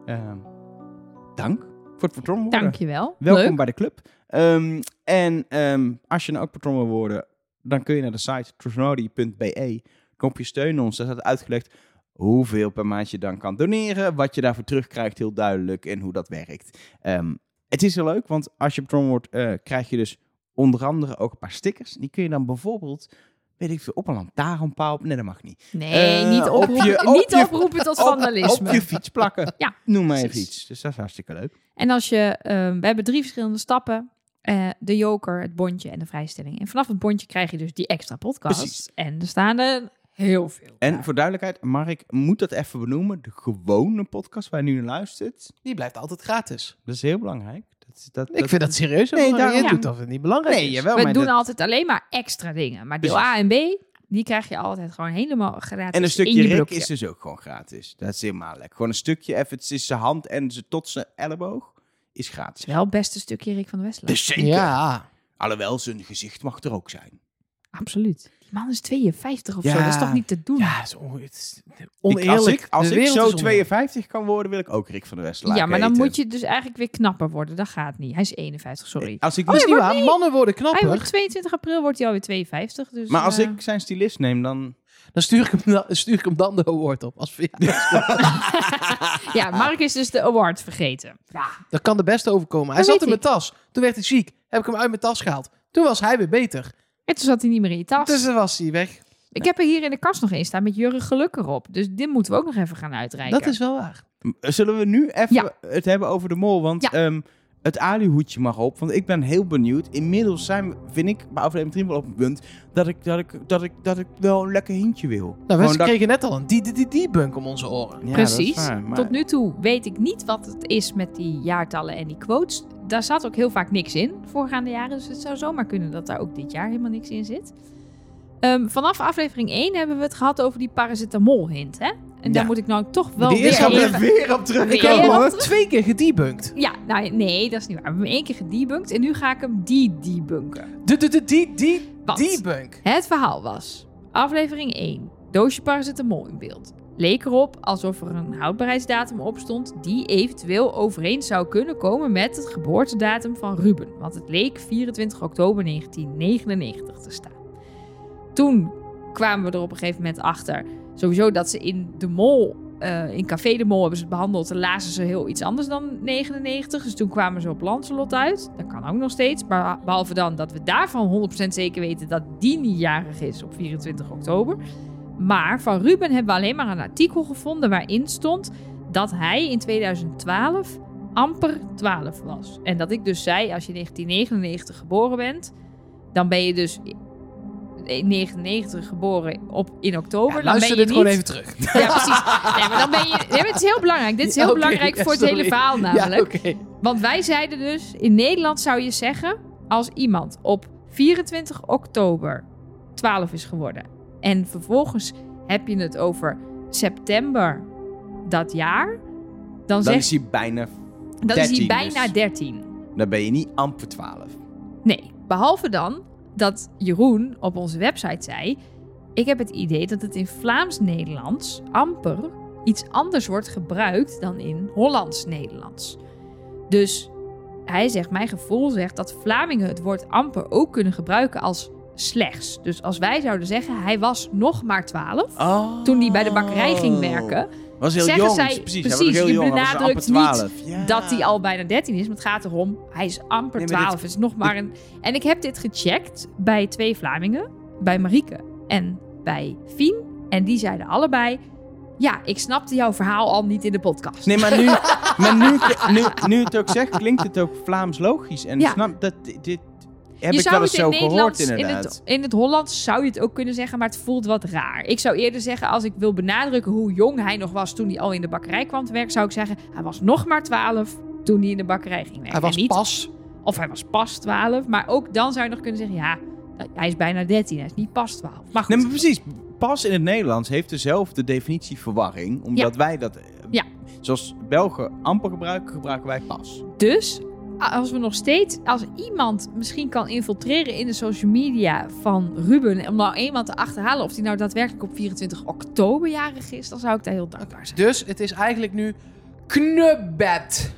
Dank voor het patron worden. Dankjewel. Welkom Leuk. bij de club. En als je nou ook patron wil worden, dan kun je naar de site trustnobody.be, knopje steun ons. Daar staat uitgelegd hoeveel per maand je dan kan doneren. Wat je daarvoor terugkrijgt, heel duidelijk. En hoe dat werkt. Het is heel leuk, want als je patron wordt, krijg je dus onder andere ook een paar stickers. Die kun je dan bijvoorbeeld, weet ik veel, op een lantaarnpaal. Nee, dat mag niet. Nee, niet oproepen tot vandalisme. Op je fiets plakken. Ja, Noem maar precies. even iets. Dus dat is hartstikke leuk. En als je, we hebben 3 verschillende stappen. De joker, het bondje en de vrijstelling. En vanaf het bondje krijg je dus die extra podcast. Precies. En er staan er heel veel. En voor duidelijkheid, Mark moet dat even benoemen. De gewone podcast waar je nu naar luistert, Die blijft altijd gratis. dat is heel belangrijk. Ik vind dat serieus. Nee, Nee, je daarom- doet of het niet belangrijk Nee, is. jawel. We maar doen dat- altijd alleen maar extra dingen. Maar deel Precies. A en B, die krijg je altijd gewoon helemaal gratis. En een stukje in je Rick blokje. is dus ook gewoon gratis. Dat is helemaal lekker. Gewoon een stukje even tussen zijn hand en tot zijn elleboog is gratis. Wel het beste stukje Rick van de Westland. Dus zeker. Ja. Alhoewel, zijn gezicht mag er ook zijn. Absoluut. Die man is 52 of Ja. zo. Dat is toch niet te doen? Ja, het is oneerlijk. Als De ik wereld zo is oneerlijk. 52 kan worden, wil ik ook Rick van de Westlaak Ja, maar dan heten. moet je dus eigenlijk weer knapper worden. Dat gaat niet. Hij is 51, sorry. Als ik Dat is niet- niet waar. Mannen worden Hij knapper. wordt 22 april wordt hij alweer 52. Dus, maar als ik zijn stylist neem, dan... Dan stuur ik hem dan de award op. Als Ja, Mark is dus de award vergeten. Ja. Dat kan de beste overkomen. Hij Dat zat weet in mijn ik. tas. Toen werd hij ziek. Heb ik hem uit mijn tas gehaald. Toen was hij weer beter. En toen zat hij niet meer in je tas. Dus dan was hij weg. Ik heb er hier in de kast nog één staan met Jurgen Geluk erop. Dus dit moeten we ook nog even gaan uitreiken. Dat is wel waar. Zullen we nu even Ja. het hebben over de mol? Want Ja. het alihoedje mag op. Want ik ben heel benieuwd. Inmiddels vind ik bij aflevering 3 wel op het punt dat ik wel een lekker hintje wil. Nou, we dat- kregen net al een debunk om onze oren. Ja, Precies. dat is waar, maar- Tot nu toe weet ik niet wat het is met die jaartallen en die quotes. Daar zat ook heel vaak niks in voorgaande jaren. Dus het zou zomaar kunnen dat daar ook dit jaar helemaal niks in zit. Vanaf aflevering 1 hebben we het gehad over die paracetamol hint. Hè? En daar Ja. moet ik nou toch wel Die weer eerste Ik ga even... er weer op Weer terugkomen. op hoor. terug- 2 keer gedebunked. Ja, nou nee, dat is niet waar. We hebben hem 1 keer gedebunked en nu ga ik hem debunken. Want Debunk. het verhaal was, aflevering 1, doosje paracetamol in beeld. Leek erop alsof er een houdbaarheidsdatum op stond die eventueel overeen zou kunnen komen met het geboortedatum van Ruben. Want het leek 24 oktober 1999 te staan. Toen kwamen we er op een gegeven moment achter, sowieso dat ze in de Mol, in Café de Mol hebben ze het behandeld. En lazen ze heel iets anders dan 99. Dus toen kwamen ze op Lancelot uit. Dat kan ook nog steeds. Maar behalve dan dat we daarvan 100% zeker weten dat die niet jarig is op 24 oktober. Maar van Ruben hebben we alleen maar een artikel gevonden waarin stond dat hij in 2012 amper 12 was. En dat ik dus zei, als je 1999 geboren bent, dan ben je dus in 1999 geboren in oktober. Ja, dan ben luister je dit gewoon niet- even terug. Ja, precies. Nee, maar dan ben je... Nee, maar het is heel belangrijk. Dit is heel Oké, belangrijk ja, voor het sorry. hele verhaal namelijk. Ja, oké. Want wij zeiden dus, in Nederland zou je zeggen, als iemand op 24 oktober 12 is geworden en vervolgens heb je het over september dat jaar, dan Dan zeg is hij bijna dan is hij 13 bijna dus. 13. Dan ben je niet amper 12. Nee, behalve dan dat Jeroen op onze website zei, ik heb het idee dat het in Vlaams-Nederlands amper iets anders wordt gebruikt dan in Hollands-Nederlands. Dus hij zegt, mijn gevoel zegt dat Vlamingen het woord amper ook kunnen gebruiken als slechts. Dus als wij zouden zeggen, hij was nog maar 12, toen hij bij de bakkerij ging werken, Was heel zeggen jong. zij, Precies, hij was heel je jong. Hij was benadrukt amper niet 12. Ja. dat hij al bijna 13 is. Maar het gaat erom, hij is amper Nee, maar 12. dit- Het is nog maar een... En ik heb dit gecheckt bij 2 Vlamingen. Bij Marieke en bij Fien. En die zeiden allebei, ja, ik snapte jouw verhaal al niet in de podcast. Nee, maar nu het ook zegt, klinkt het ook Vlaams logisch. En Ja. snap dat dit heb je ik zou wel eens het zo in gehoord Nederlands, inderdaad. in het Hollands zou je het ook kunnen zeggen, maar het voelt wat raar. Ik zou eerder zeggen, als ik wil benadrukken hoe jong hij nog was toen hij al in de bakkerij kwam te werken, zou ik zeggen, hij was nog maar 12 toen hij in de bakkerij ging werken. Hij was En niet, pas. Of hij was pas 12, maar ook dan zou je nog kunnen zeggen, ja, hij is bijna 13, hij is niet pas 12. Maar goed, Nee, maar precies. Pas in het Nederlands heeft dezelfde definitie verwarring. Omdat wij dat... Ja. Zoals Belgen amper gebruiken, gebruiken wij pas. dus als we nog steeds, als iemand misschien kan infiltreren in de social media van Ruben, om nou eenmaal te achterhalen of hij nou daadwerkelijk op 24 oktober jarig is, dan zou ik daar heel dankbaar zijn. Dus het is eigenlijk nu knubbed.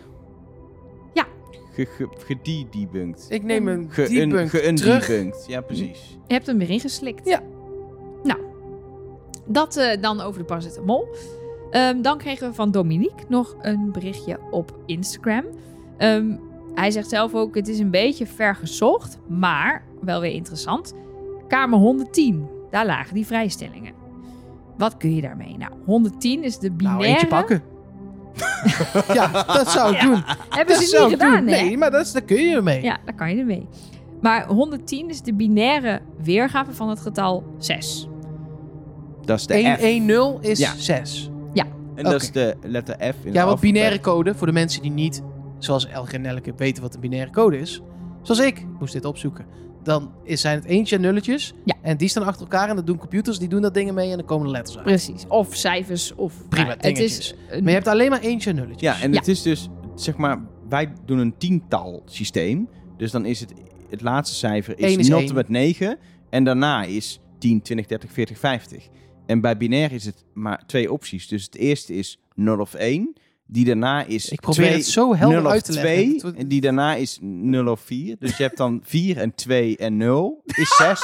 Gedebunked. Ik neem een debunk terug. Geundebunked. Ja, precies. Je hebt hem weer ingeslikt. Ja. Nou, Dat dan over de paracetamol. Dan kregen we van Dominique nog een berichtje op Instagram. Hij zegt zelf ook, het is een beetje ver gezocht, maar wel weer interessant. Kamer 110, daar lagen die vrijstellingen. Wat kun je daarmee? Nou, 110 is de binaire... Nou, eentje pakken. Ja, dat zou ik doen. Hebben Dat ze zou niet ik gedaan, doen. hè? Nee, maar daar kun je ermee. Ja, daar kan je ermee. Maar 110 is de binaire weergave van het getal 6. Dat is de F. 110 is Ja. 6. En dat is de letter F in het Ja, wat alfabet. binaire code, voor de mensen die niet, zoals Elke en Nelleke, weten wat een binaire code is. Zoals ik moest dit opzoeken. Dan zijn het eentjes en nulletjes. Ja. En die staan achter elkaar en dat doen computers, die doen dat dingen mee en dan komen de letters uit. Precies. Of cijfers of... Prima, het dingetjes. is Maar je hebt alleen maar eentjes en nulletjes. Ja, en het is dus, zeg maar, wij doen een tiental systeem. Dus dan is het laatste cijfer Eén is is 0 één. tot met 9. En daarna is 10, 20, 30, 40, 50. En bij binair is het maar 2 opties. Dus het eerste is 0 of 1. Die daarna is Ik probeer 2, het zo helder 0 of uit te leggen. 2. En die daarna is 0 of 4. Dus je hebt dan 4 en 2 en 0 is 6.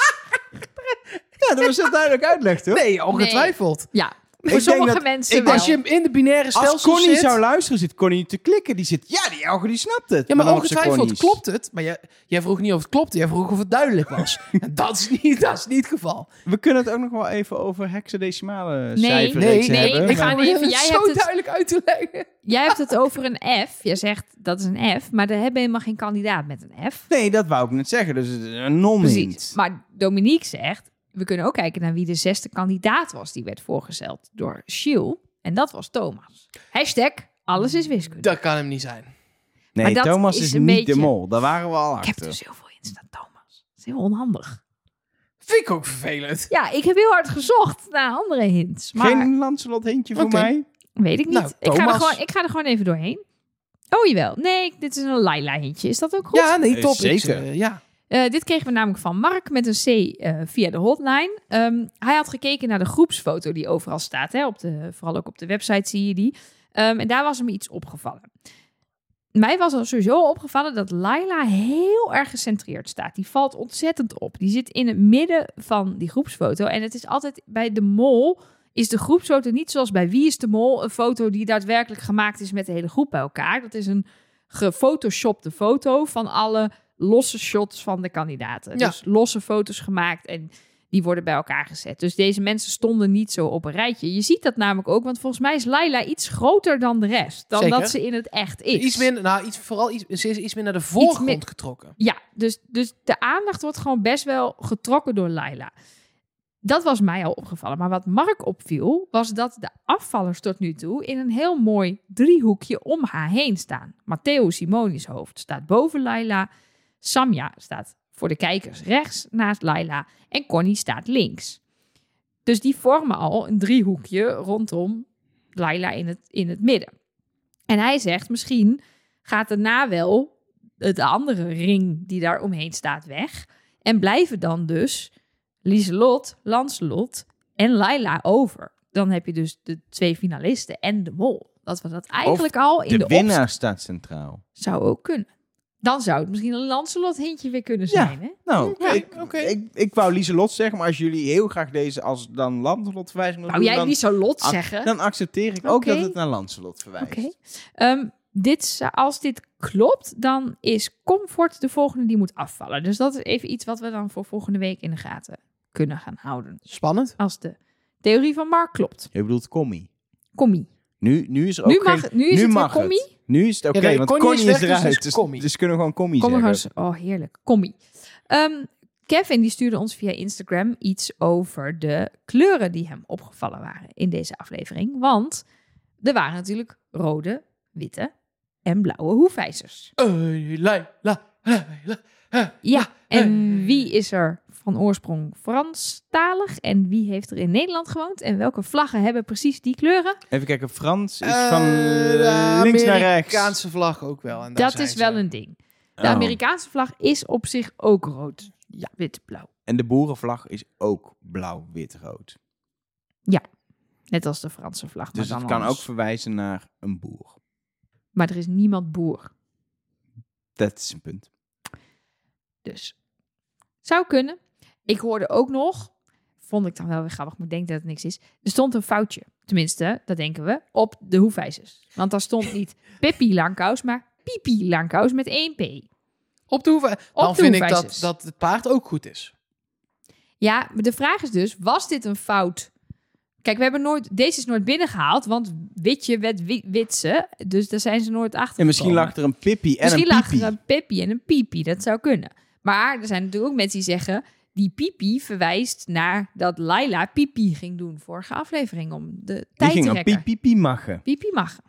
Ja, dat was heel duidelijk uitleg, toch? Nee, ongetwijfeld. Ja, Ik voor denk sommige dat- mensen Als wel. je in de binaire Als stelsel Connie zit... zou luisteren, zit Connie te klikken. Die zit, ja, die Elge die snapt het. Ja, maar dan op z'n ongetwijfeld Connies. klopt het. Maar jij vroeg niet of het klopte. Jij vroeg of het duidelijk was. En dat is niet het geval. We kunnen het ook nog wel even over hexadecimale Nee, cijferreeksen nee, hebben. ik ga maar- niet even- het jij zo hebt het- duidelijk uit te leggen. Jij hebt het over een F. Je zegt dat is een F, maar daar hebben we helemaal geen kandidaat met een F. Nee, dat wou ik net zeggen. Dus het is een non-hint. Precies. Maar Dominique zegt, we kunnen ook kijken naar wie de 6e kandidaat was. Die werd voorgesteld door Shiel. En dat was Thomas. Hashtag, alles is wiskunde. Dat kan hem niet zijn. Nee, Maar dat Thomas is is een niet beetje- de mol. Daar waren we al Ik heb achter. dus heel veel in staan, Thomas. Dat is heel onhandig. Vind ik ook vervelend. Ja, ik heb heel hard gezocht naar andere hints. Maar Geen Lancelot hintje voor Oké. mij? weet ik niet. Nou, ik Thomas. ga er gewoon even doorheen. Oh, jawel. Nee, dit is een Laila hintje. Is dat ook goed? Ja, nee, top. Zeker. Ja. Dit kregen we namelijk van Mark met een C via de hotline. Hij had gekeken naar de groepsfoto die overal staat. Hè, vooral ook op de website zie je die. En daar was hem iets opgevallen. Mij was er sowieso opgevallen dat Laila heel erg gecentreerd staat. Die valt ontzettend op. Die zit in het midden van die groepsfoto. En het is altijd bij de mol is de groepsfoto niet zoals bij Wie is de Mol een foto die daadwerkelijk gemaakt is met de hele groep bij elkaar. Dat is een gefotoshopte foto van alle losse shots van de kandidaten. Ja. Dus losse foto's gemaakt en die worden bij elkaar gezet. Dus deze mensen stonden niet zo op een rijtje. Je ziet dat namelijk ook, want volgens mij is Laila iets groter dan de rest. Dan Zeker. dat ze in het echt is. Iets minder, ze is iets meer naar de voorgrond getrokken. Ja, dus de aandacht wordt gewoon best wel getrokken door Laila. Dat was mij al opgevallen. Maar wat Mark opviel, was dat de afvallers tot nu toe in een heel mooi driehoekje om haar heen staan. Matteo Simoni's hoofd staat boven Laila. Samja staat voor de kijkers rechts naast Laila. En Connie staat links. Dus die vormen al een driehoekje rondom Laila in het midden. En hij zegt, misschien gaat daarna wel de andere ring die daar omheen staat weg. En blijven dan dus Lieselot, Lancelot en Laila over. Dan heb je dus de 2 finalisten en de mol. Dat we dat eigenlijk al in De de winnaar staat centraal. zou ook kunnen. Dan zou het misschien een Lancelot hintje weer kunnen Ja. zijn, hè? Nou, Oké. ik wou Lieselot zeggen, maar als jullie heel graag deze als dan Lancelot verwijzing willen Wou doen, jij dan, Lieselot zeggen? dan accepteer ik ook Oké. dat het naar Lancelot verwijst. Oké. Als dit klopt, dan is Comfort de volgende die moet afvallen. Dus dat is even iets wat we dan voor volgende week in de gaten kunnen gaan houden. Spannend. Als de theorie van Mark klopt. Je bedoelt Commie. Commie. Nu is er ook Nu mag, geen... nu is het weer mag Commie. het. Nu is het oké, Ja, want Connie Connie is is weg, dus eruit. het is Commie. Dus kunnen we gewoon Commie Kom maar zeggen. eens. Oh, heerlijk. Commie. Kevin die stuurde ons via Instagram iets over de kleuren die hem opgevallen waren in deze aflevering. Want er waren natuurlijk rode, witte en blauwe hoefijzers. Ja, en wie is er van oorsprong Franstalig en wie heeft er in Nederland gewoond? En welke vlaggen hebben precies die kleuren? Even kijken, Frans is van de links naar rechts. Amerikaanse vlag ook wel. En daar Dat zijn is ze. wel een ding. De Oh. Amerikaanse vlag is op zich ook rood. Ja, wit, blauw. En de boerenvlag is ook blauw, wit, rood. Net als de Franse vlag. Dus maar het dan kan ook anders. verwijzen naar een boer. Maar er is niemand boer. Dat is een punt. Dus zou kunnen. Ik hoorde ook nog vond ik dan wel weer grappig, maar ik denk dat het niks is. Er stond een foutje, tenminste, dat denken we, op de hoefijzers. Want daar stond niet Pippi Langkous, maar Pipi Langkous met 1 P. Op de hoeve. Dan vind ik dat het paard ook goed is. Ja, maar de vraag is dus, was dit een fout? Kijk, deze is nooit binnengehaald, want witje werd witse. Dus daar zijn ze nooit achter. En misschien lag er een Pippi en misschien een Pipi. lag er een Pippi en een Pipi, dat zou kunnen. Maar er zijn natuurlijk ook mensen die zeggen, die Pipi verwijst naar dat Laila Pipi ging doen vorige aflevering om de tijd te Die rekken. ging Pipi maggen. Pipi mag.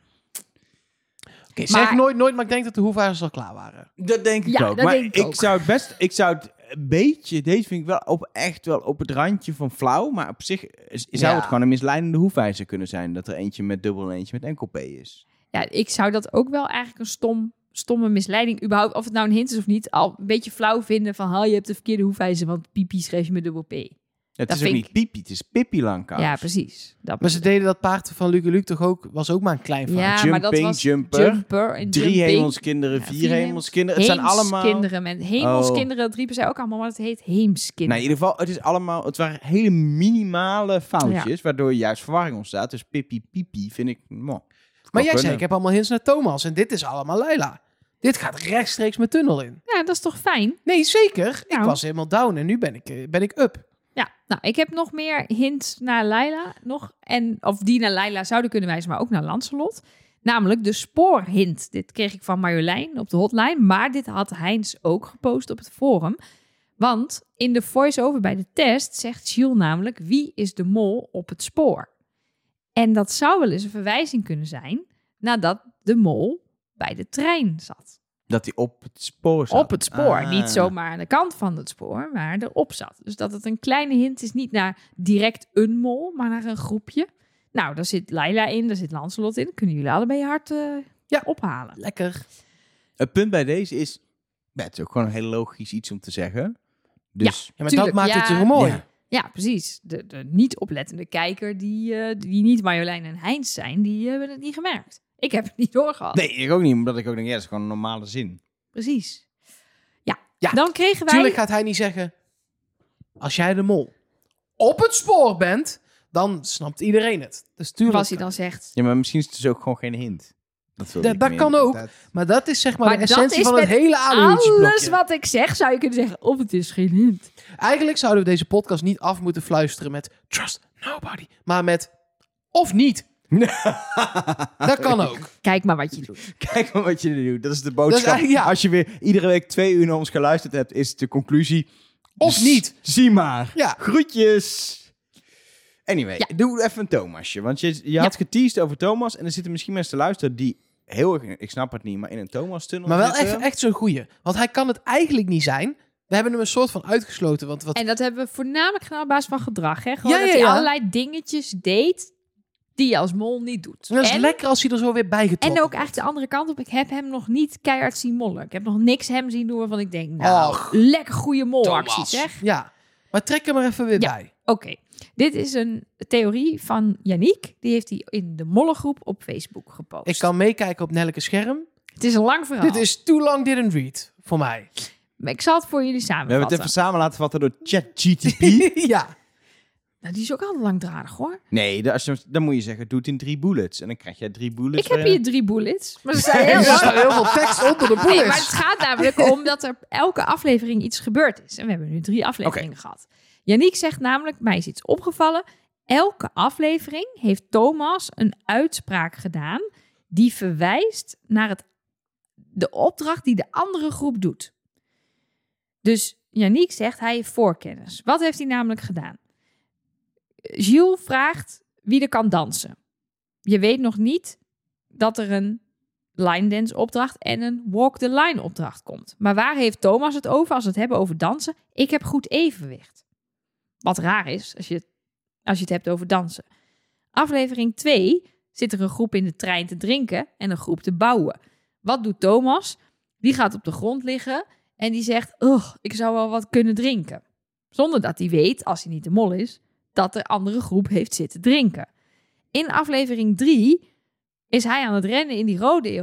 Okay, zeg nooit, maar ik denk dat de hoefijzers al klaar waren. Dat denk ik ook. Dat Maar denk ik ook. Ik zou het een beetje... Deze vind ik wel echt wel op het randje van flauw. Maar op zich zou het gewoon een misleidende hoefijzer kunnen zijn. Dat er eentje met dubbel en eentje met enkel P is. Ja, ik zou dat ook wel eigenlijk een stomme misleiding, überhaupt, of het nou een hint is of niet, al een beetje flauw vinden van, je hebt de verkeerde hoefijzer, want Pipi schreef je met dubbel P. Het is ook niet Pipi, het is Pippi Langkous. Ja, precies. Maar ze deden dat paard van Luke Luke toch ook, was ook maar een klein fout. Ja, Jumping, maar dat was Jumper, en 3 jumping. hemelskinderen, 4 hemelskinderen. Het zijn allemaal... Hemelskinderen, dat riepen zij ook allemaal, maar het heet heemskinderen. Nou, in ieder geval, het waren hele minimale foutjes, waardoor juist verwarring ontstaat. Dus Pippi, Pipi vind ik... Maar jij zei, ik heb allemaal hints naar Thomas en dit is allemaal Laila. Dit gaat rechtstreeks mijn tunnel in. Ja, dat is toch fijn? Nee, zeker. Nou. Ik was helemaal down en nu ben ik up. Ja, nou, ik heb nog meer hints naar Laila. Of die naar Laila zouden kunnen wijzen, maar ook naar Lancelot. Namelijk de spoorhint. Dit kreeg ik van Marjolein op de hotline. Maar dit had Heinz ook gepost op het forum. Want in de voice-over bij de test zegt Gilles namelijk, wie is de mol op het spoor? En dat zou wel eens een verwijzing kunnen zijn nadat de mol bij de trein zat. Dat hij op het spoor zat. Op het spoor. Niet zomaar aan de kant van het spoor, maar erop zat. Dus dat het een kleine hint is, niet naar direct een mol, maar naar een groepje. Nou, daar zit Laila in, daar zit Lancelot in. Kunnen jullie allebei hard ophalen. Lekker. Het punt bij deze is, het is ook gewoon een heel logisch iets om te zeggen. Dus, maar dat maakt het zo mooi. Ja. Ja, precies. De niet oplettende kijker die niet Marjolein en Heinz zijn, die hebben het niet gemerkt. Ik heb het niet doorgehad. Nee, ik ook niet, omdat ik ook denk, dat is gewoon een normale zin. Precies. Ja, dan kregen wij... Tuurlijk gaat hij niet zeggen, als jij de mol op het spoor bent, dan snapt iedereen het. Dus tuurlijk. Als hij dan zegt... Ja, maar misschien is het dus ook gewoon geen hint. Dat kan ook. Maar dat is zeg maar de essentie van het hele aluhoedjesblokje. Alles wat ik zeg, zou je kunnen zeggen, of het is geen hint. Eigenlijk zouden we deze podcast niet af moeten fluisteren met trust nobody, maar met of niet. Dat kan ook. Kijk maar wat je doet. Kijk maar wat je doet. Dat is de boodschap. Als je weer iedere week 2 uur naar ons geluisterd hebt, is de conclusie... Of niet. Zie maar. Ja. Groetjes. Anyway, doe even een Thomasje. Want je had geteased over Thomas en er zitten misschien mensen te luisteren die heel erg, ik snap het niet, maar in een Thomas-tunnel Maar wel zitten. echt zo'n goeie. Want hij kan het eigenlijk niet zijn. We hebben hem een soort van uitgesloten. Want En dat hebben we voornamelijk gedaan op basis van gedrag. Hè? Gewoon Ja, dat hij ja. allerlei dingetjes deed die je als mol niet doet. dat is lekker als hij er zo weer bij getrokken En ook wordt. eigenlijk de andere kant op. Ik heb hem nog niet keihard zien mollen. Ik heb nog niks hem zien doen waarvan ik denk, nou, lekker goede molactie, Thomas. zeg. Ja, maar trek hem er even weer bij. Oké. Dit is een theorie van Yannick. Die heeft hij in de mollengroep op Facebook gepost. Ik kan meekijken op Nelleke scherm. Het is een lang verhaal. Dit is too long didn't read voor mij. Maar ik zal het voor jullie We hebben samenvatten. het even samen laten vatten door ChatGTP. Ja. Nou, die is ook altijd langdradig, hoor. Nee, dan moet je zeggen, doe het in 3 bullets. En dan krijg je 3 bullets. Ik heb hier 3 bullets. Maar ze zijn heel Er lang. staat heel veel tekst onder de Nee, bullets. maar het gaat namelijk om dat er elke aflevering iets gebeurd is. En we hebben nu 3 afleveringen gehad. Yannick zegt namelijk, mij is iets opgevallen. Elke aflevering heeft Thomas een uitspraak gedaan die verwijst naar de opdracht die de andere groep doet. Dus Yannick zegt, hij heeft voorkennis. Wat heeft hij namelijk gedaan? Gilles vraagt wie er kan dansen. Je weet nog niet dat er een line dance opdracht en een walk the line opdracht komt. Maar waar heeft Thomas het over als we het hebben over dansen? Ik heb goed evenwicht. Wat raar is als je het hebt over dansen. Aflevering 2 zit er een groep in de trein te drinken en een groep te bouwen. Wat doet Thomas? Die gaat op de grond liggen en die zegt, ik zou wel wat kunnen drinken. Zonder dat hij weet, als hij niet de mol is, dat de andere groep heeft zitten drinken. In aflevering 3 is hij aan het rennen in die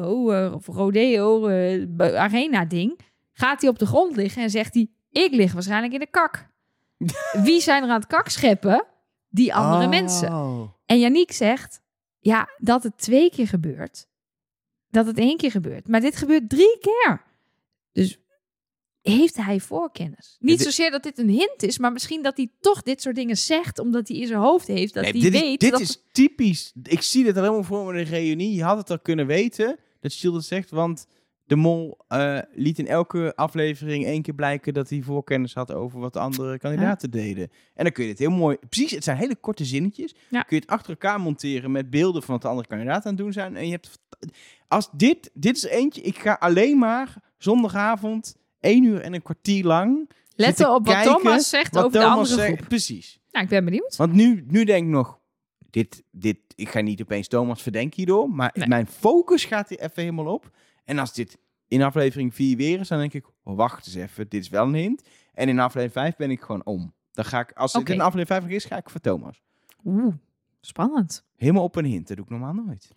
rodeo arena ding. Gaat hij op de grond liggen en zegt hij, ik lig waarschijnlijk in de kak. Wie zijn er aan het kakscheppen? Die andere mensen. En Yannick zegt, ja, dat het 2 keer gebeurt. Dat het 1 keer gebeurt. Maar dit gebeurt 3 keer. Dus heeft hij voorkennis? Niet zozeer dat dit een hint is, maar misschien dat hij toch dit soort dingen zegt, omdat hij in zijn hoofd heeft dat hij weet... Dit is typisch. Ik zie dit al helemaal voor me in een reunie. Je had het al kunnen weten, dat Shield het zegt, want de mol liet in elke aflevering 1 keer blijken dat hij voorkennis had over wat de andere kandidaten deden. En dan kun je het heel mooi... Precies, het zijn hele korte zinnetjes. Ja. Kun je het achter elkaar monteren met beelden van wat de andere kandidaten aan het doen zijn. En je hebt... Als dit is eentje, ik ga alleen maar zondagavond 1 uur en een kwartier lang letten op wat kijken Thomas zegt wat over Thomas de andere zegt. groep. Precies. Nou, ik ben benieuwd. Want nu denk ik nog, ik ga niet opeens Thomas verdenken hierdoor, maar mijn focus gaat hier even helemaal op. En als dit in aflevering 4 weer is, dan denk ik, wacht eens even, dit is wel een hint. En in aflevering 5 ben ik gewoon om. Dan ga ik, als het in aflevering 5 is, ga ik voor Thomas. Oeh, spannend. Helemaal op een hint, dat doe ik normaal nooit.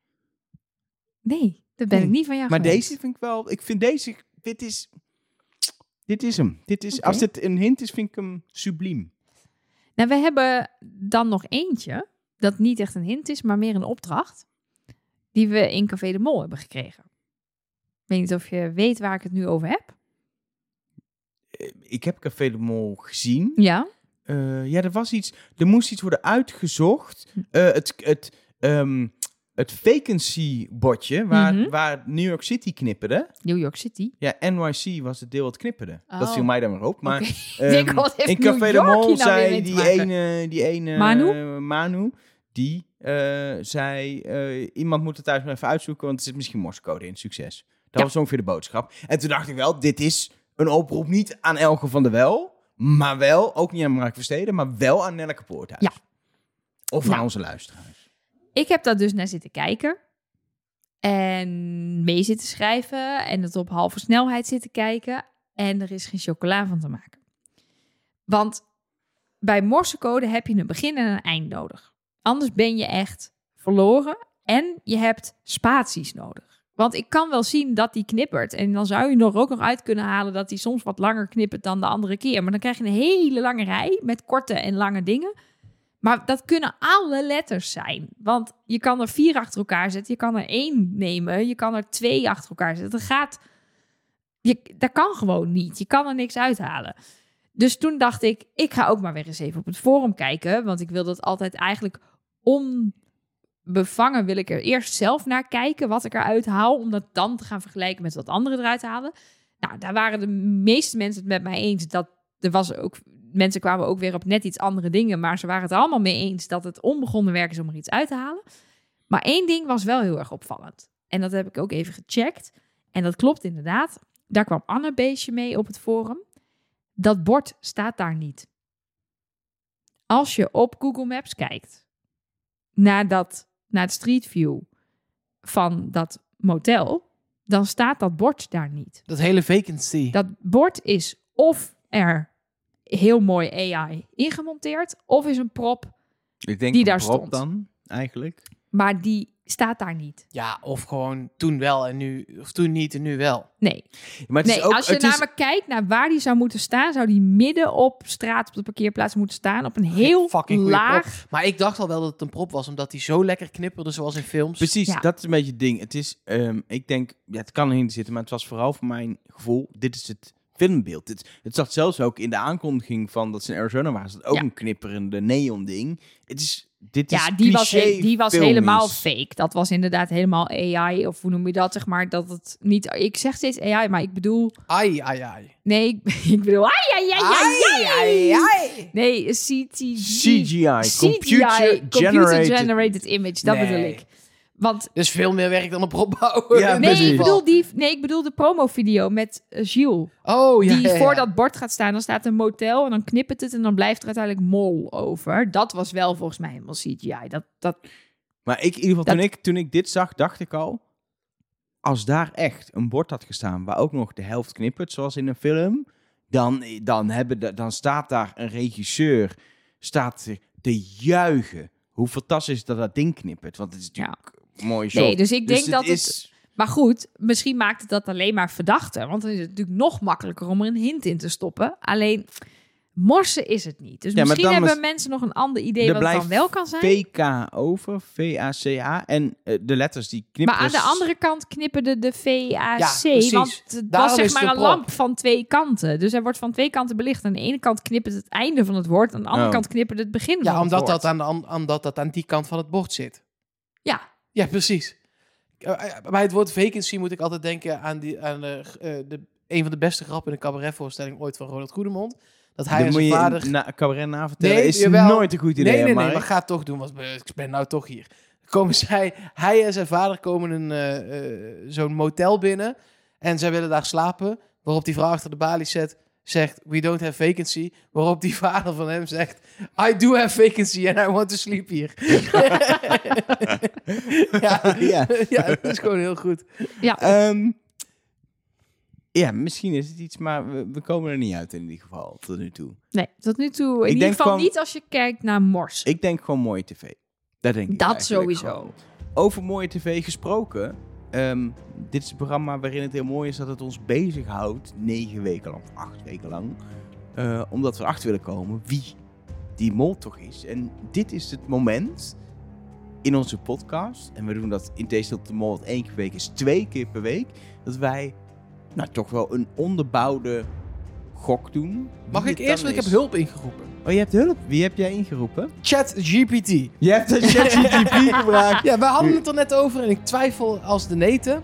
Nee, dat ben ik niet van jou Maar gewend. deze vind ik wel, dit is hem. Als dit een hint is, vind ik hem subliem. Nou, we hebben dan nog eentje, dat niet echt een hint is, maar meer een opdracht, die we in Café de Mol hebben gekregen. Ik weet niet of je weet waar ik het nu over heb. Ik heb Café de Mol gezien. Ja. Er was iets, er moest iets worden uitgezocht. Het vacancy-bordje, waar New York City knipperde. New York City? Ja, NYC was het deel wat knipperde. Oh. Dat viel mij dan weer op. Maar in Café de Mol zei die ene Manu, die zei, iemand moet het thuis maar even uitzoeken, want er zit misschien morsecode in. Succes. Dat was ongeveer de boodschap. En toen dacht ik wel, dit is een oproep niet aan Elge van der Wel, maar wel, ook niet aan Mark Versteden, maar wel aan Nelleke Poorthuis. Ja. Of aan onze luisteraars. Ik heb daar dus naar zitten kijken en mee zitten schrijven en het op halve snelheid zitten kijken en er is geen chocola van te maken. Want bij morsecode heb je een begin en een eind nodig. Anders ben je echt verloren en je hebt spaties nodig. Want ik kan wel zien dat die knippert en dan zou je er ook nog uit kunnen halen dat die soms wat langer knippert dan de andere keer. Maar dan krijg je een hele lange rij met korte en lange dingen. Maar dat kunnen alle letters zijn. Want je kan er 4 achter elkaar zetten. Je kan er 1 nemen. Je kan er 2 achter elkaar zetten. Dat kan gewoon niet. Je kan er niks uithalen. Dus toen dacht ik ga ook maar weer eens even op het forum kijken. Want ik wil dat altijd eigenlijk onbevangen wil ik er eerst zelf naar kijken wat ik eruit haal. Om dat dan te gaan vergelijken met wat anderen eruit halen. Nou, daar waren de meeste mensen het met mij eens. Dat er was ook... Mensen kwamen ook weer op net iets andere dingen, maar ze waren het allemaal mee eens dat het onbegonnen werk is om er iets uit te halen. Maar 1 ding was wel heel erg opvallend. En dat heb ik ook even gecheckt. En dat klopt inderdaad. Daar kwam Anne Beestje mee op het forum. Dat bord staat daar niet. Als je op Google Maps kijkt naar de Street View van dat motel, dan staat dat bord daar niet. Dat hele vacancy. Dat bord is of er heel mooi AI ingemonteerd, of is een prop Ik denk die een daar prop stond. Dan, eigenlijk. Maar die staat daar niet. Ja, of gewoon toen wel en nu, of toen niet en nu wel. Nee. Maar het is ook, Als je namelijk kijkt naar waar die zou moeten staan, zou die midden op straat, op de parkeerplaats moeten staan, op een heel Fucking goeie laag... prop. Maar ik dacht al wel dat het een prop was, omdat hij zo lekker knipperde zoals in films. Precies, Ja. dat is een beetje het ding. Het is, ik denk, het kan erin zitten, maar het was vooral voor mijn gevoel, dit is het filmbeeld. Het zat zelfs ook in de aankondiging van dat ze in Arizona waren. Dat ook een knipperende neon ding. Dit is die cliché was filmisch. helemaal fake. Dat was inderdaad helemaal AI, of hoe noem je dat, zeg maar, dat het niet... Ik zeg steeds AI, maar ik bedoel... Ai. Nee, ik bedoel... Ai. Nee, CGI, computer generated image, dat bedoel ik. Want dus veel meer werk dan een prop bouwen. Ja, ik bedoel de promovideo met Gilles. Oh, ja, Die ja. voor dat bord gaat staan. Dan staat een motel en dan knippert het en dan blijft er uiteindelijk mol over. Dat was wel volgens mij helemaal CGI. Maar in ieder geval, toen ik dit zag, dacht ik al, als daar echt een bord had gestaan waar ook nog de helft knippert, zoals in een film, dan staat daar een regisseur te juichen. Hoe fantastisch dat ding knippert. Want het is natuurlijk een mooie shot. Nee, dus ik denk dat het... Maar goed, misschien maakt het dat alleen maar verdachter. Want dan is het natuurlijk nog makkelijker om er een hint in te stoppen. Alleen, morsen is het niet. Dus Ja, maar misschien dan hebben mensen nog een ander idee Er wat het dan blijft wel kan zijn. VK over, VACA. En de letters die knippen. Maar aan de andere kant knippen de VAC. Ja, precies. Want het Daarom was zeg is het maar een een prop. lamp van 2 kanten. Dus hij wordt van 2 kanten belicht. Aan de ene kant knippert het einde van het woord. Aan de andere Oh. kant knippert het begin van Ja, het omdat woord. dat aan die kant van het bord zit. Ja. Ja, precies. Bij het woord vacancy moet ik altijd denken aan een van de beste grappen in een cabaretvoorstelling ooit van Ronald Goedemond. Dat hij en Dat moet zijn je vader... cabaret navertellen. Nee, is jawel. nooit een goed idee, Nee, Mark. maar ga het toch doen, want ik ben nou toch hier. Hij en zijn vader komen zo'n motel binnen en zij willen daar slapen, waarop die vrouw achter de balie zegt, we don't have vacancy, waarop die vader van hem zegt, I do have vacancy and I want to sleep here. Ja. Ja, dat is gewoon heel goed. Ja, misschien is het iets, maar we komen er niet uit in ieder geval, tot nu toe. Nee, tot nu toe. In Ik ieder denk geval gewoon- niet als je kijkt naar mors. Ik denk gewoon mooie tv. Dat denk ik Dat eigenlijk sowieso. gewoon. Over mooie tv gesproken. Dit is een programma waarin het heel mooi is dat het ons bezighoudt 9 weken lang, 8 weken lang. Omdat we erachter willen komen wie die mol toch is. En dit is het moment in onze podcast. En we doen dat in tegenstelling tot de mol wat 1 keer per week is, 2 keer per week. Dat wij toch wel een onderbouwde gok doen. Mag Wie ik het eerst, dan want ik is. heb hulp ingeroepen. Oh, je hebt hulp? Wie heb jij ingeroepen? ChatGPT. Je hebt een ChatGPT gebruikt. Ja, we hadden het er net over en ik twijfel als de neten.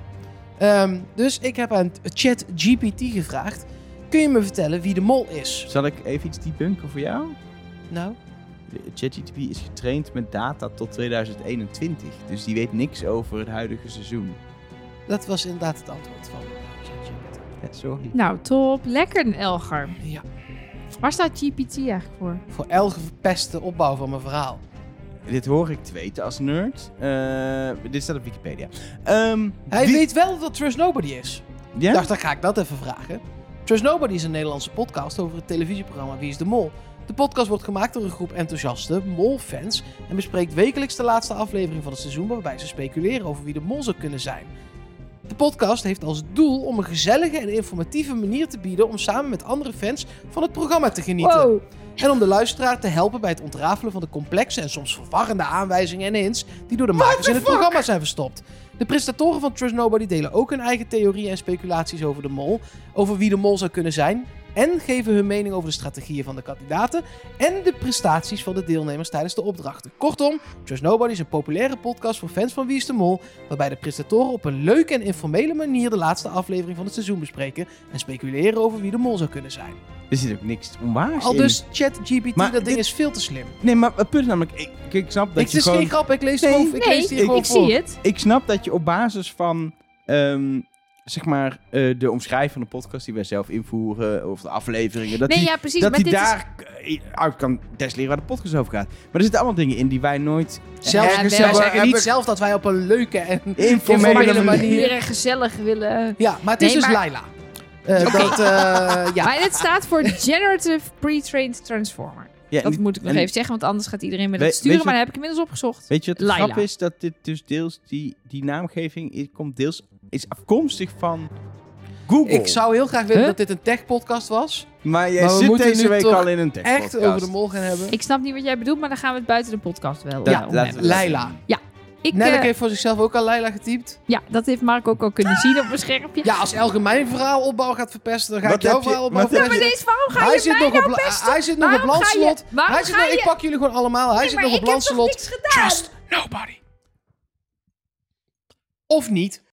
Dus ik heb aan ChatGPT gevraagd, kun je me vertellen wie de mol is? Zal ik even iets debunken voor jou? Nou? ChatGPT is getraind met data tot 2021. Dus die weet niks over het huidige seizoen. Dat was inderdaad het antwoord van ChatGPT. Ja, sorry. Nou, top. Lekker, Elger. Ja. Waar staat GPT eigenlijk voor? Voor elke verpeste opbouw van mijn verhaal. Dit hoor ik te weten als nerd. Dit staat op Wikipedia. Hij weet wel dat Trust Nobody is. Ja? Ik dacht, dan ga ik dat even vragen. Trust Nobody is een Nederlandse podcast over het televisieprogramma Wie is de Mol. De podcast wordt gemaakt door een groep enthousiaste mol-fans en bespreekt wekelijks de laatste aflevering van het seizoen waarbij ze speculeren over wie de mol zou kunnen zijn. De podcast heeft als doel om een gezellige en informatieve manier te bieden om samen met andere fans van het programma te genieten. Wow. En om de luisteraar te helpen bij het ontrafelen van de complexe en soms verwarrende aanwijzingen en hints die door de makers in het programma zijn verstopt. De presentatoren van Trust Nobody delen ook hun eigen theorieën en speculaties over de mol, over wie de mol zou kunnen zijn, en geven hun mening over de strategieën van de kandidaten en de prestaties van de deelnemers tijdens de opdrachten. Kortom, Trust Nobody is een populaire podcast voor fans van Wie is de Mol, waarbij de presentatoren op een leuke en informele manier de laatste aflevering van het seizoen bespreken en speculeren over wie de mol zou kunnen zijn. Er zit ook niks onwaars Al in. dus ChatGPT, Maar dat ding dit- is veel te slim. Nee, maar het punt is namelijk... Ik snap dat Het je is gewoon... geen grap, ik lees, Nee, gewoon, ik lees hier gewoon ik voor. zie het. Ik snap dat je op basis van... zeg maar, de omschrijving van de podcast die wij zelf invoeren, of de afleveringen, dat Nee, die, ja, precies, dat maar die dit is- daar uit kan testeren waar de podcast over gaat. Maar er zitten allemaal dingen in die wij nooit Zelfs, ergens wij hebben- zeggen niet hebben zelf dat wij op een leuke en informele informele manier. Weer een gezellig willen... Ja, maar het is Nee, dus maar- Laila. Ja. Maar dit staat voor Generative Pre-trained Transformer. Ja, Dat moet ik nog en even zeggen, want anders gaat iedereen me We- dat sturen. weet je Maar wat- dat heb ik inmiddels opgezocht. Weet je wat de Laila. grap is? Dat dit dus deels, die naamgeving is afkomstig van Google. Ik zou heel graag willen Huh? dat dit een tech-podcast was. Maar jij Maar we zit moeten deze nu week toch al in een tekstpodcast. Echt over de mol gaan hebben. Ik snap niet wat jij bedoelt, maar dan gaan we het buiten de podcast wel Dat- om dat- hebben. Laila. Ik, Nelleke heeft voor zichzelf ook al Laila getypt. ja, dat heeft Mark ook al kunnen zien op mijn schermpje. Ja, als Elke mijn verhaalopbouw gaat verpesten, dan ga Wat ik jouw heb je- verhaalopbouw wat heb Ja, maar verpesten. deze, waarom ga Hij je zit mij nog nou op pesten? hij zit nog op Waarom ga je- Landslot. waarom Hij zit ga nog, je- ik pak jullie gewoon allemaal. Hij Nee, zit maar nog op ik heb toch Landslot. niks gedaan? Trust nobody. Of niet.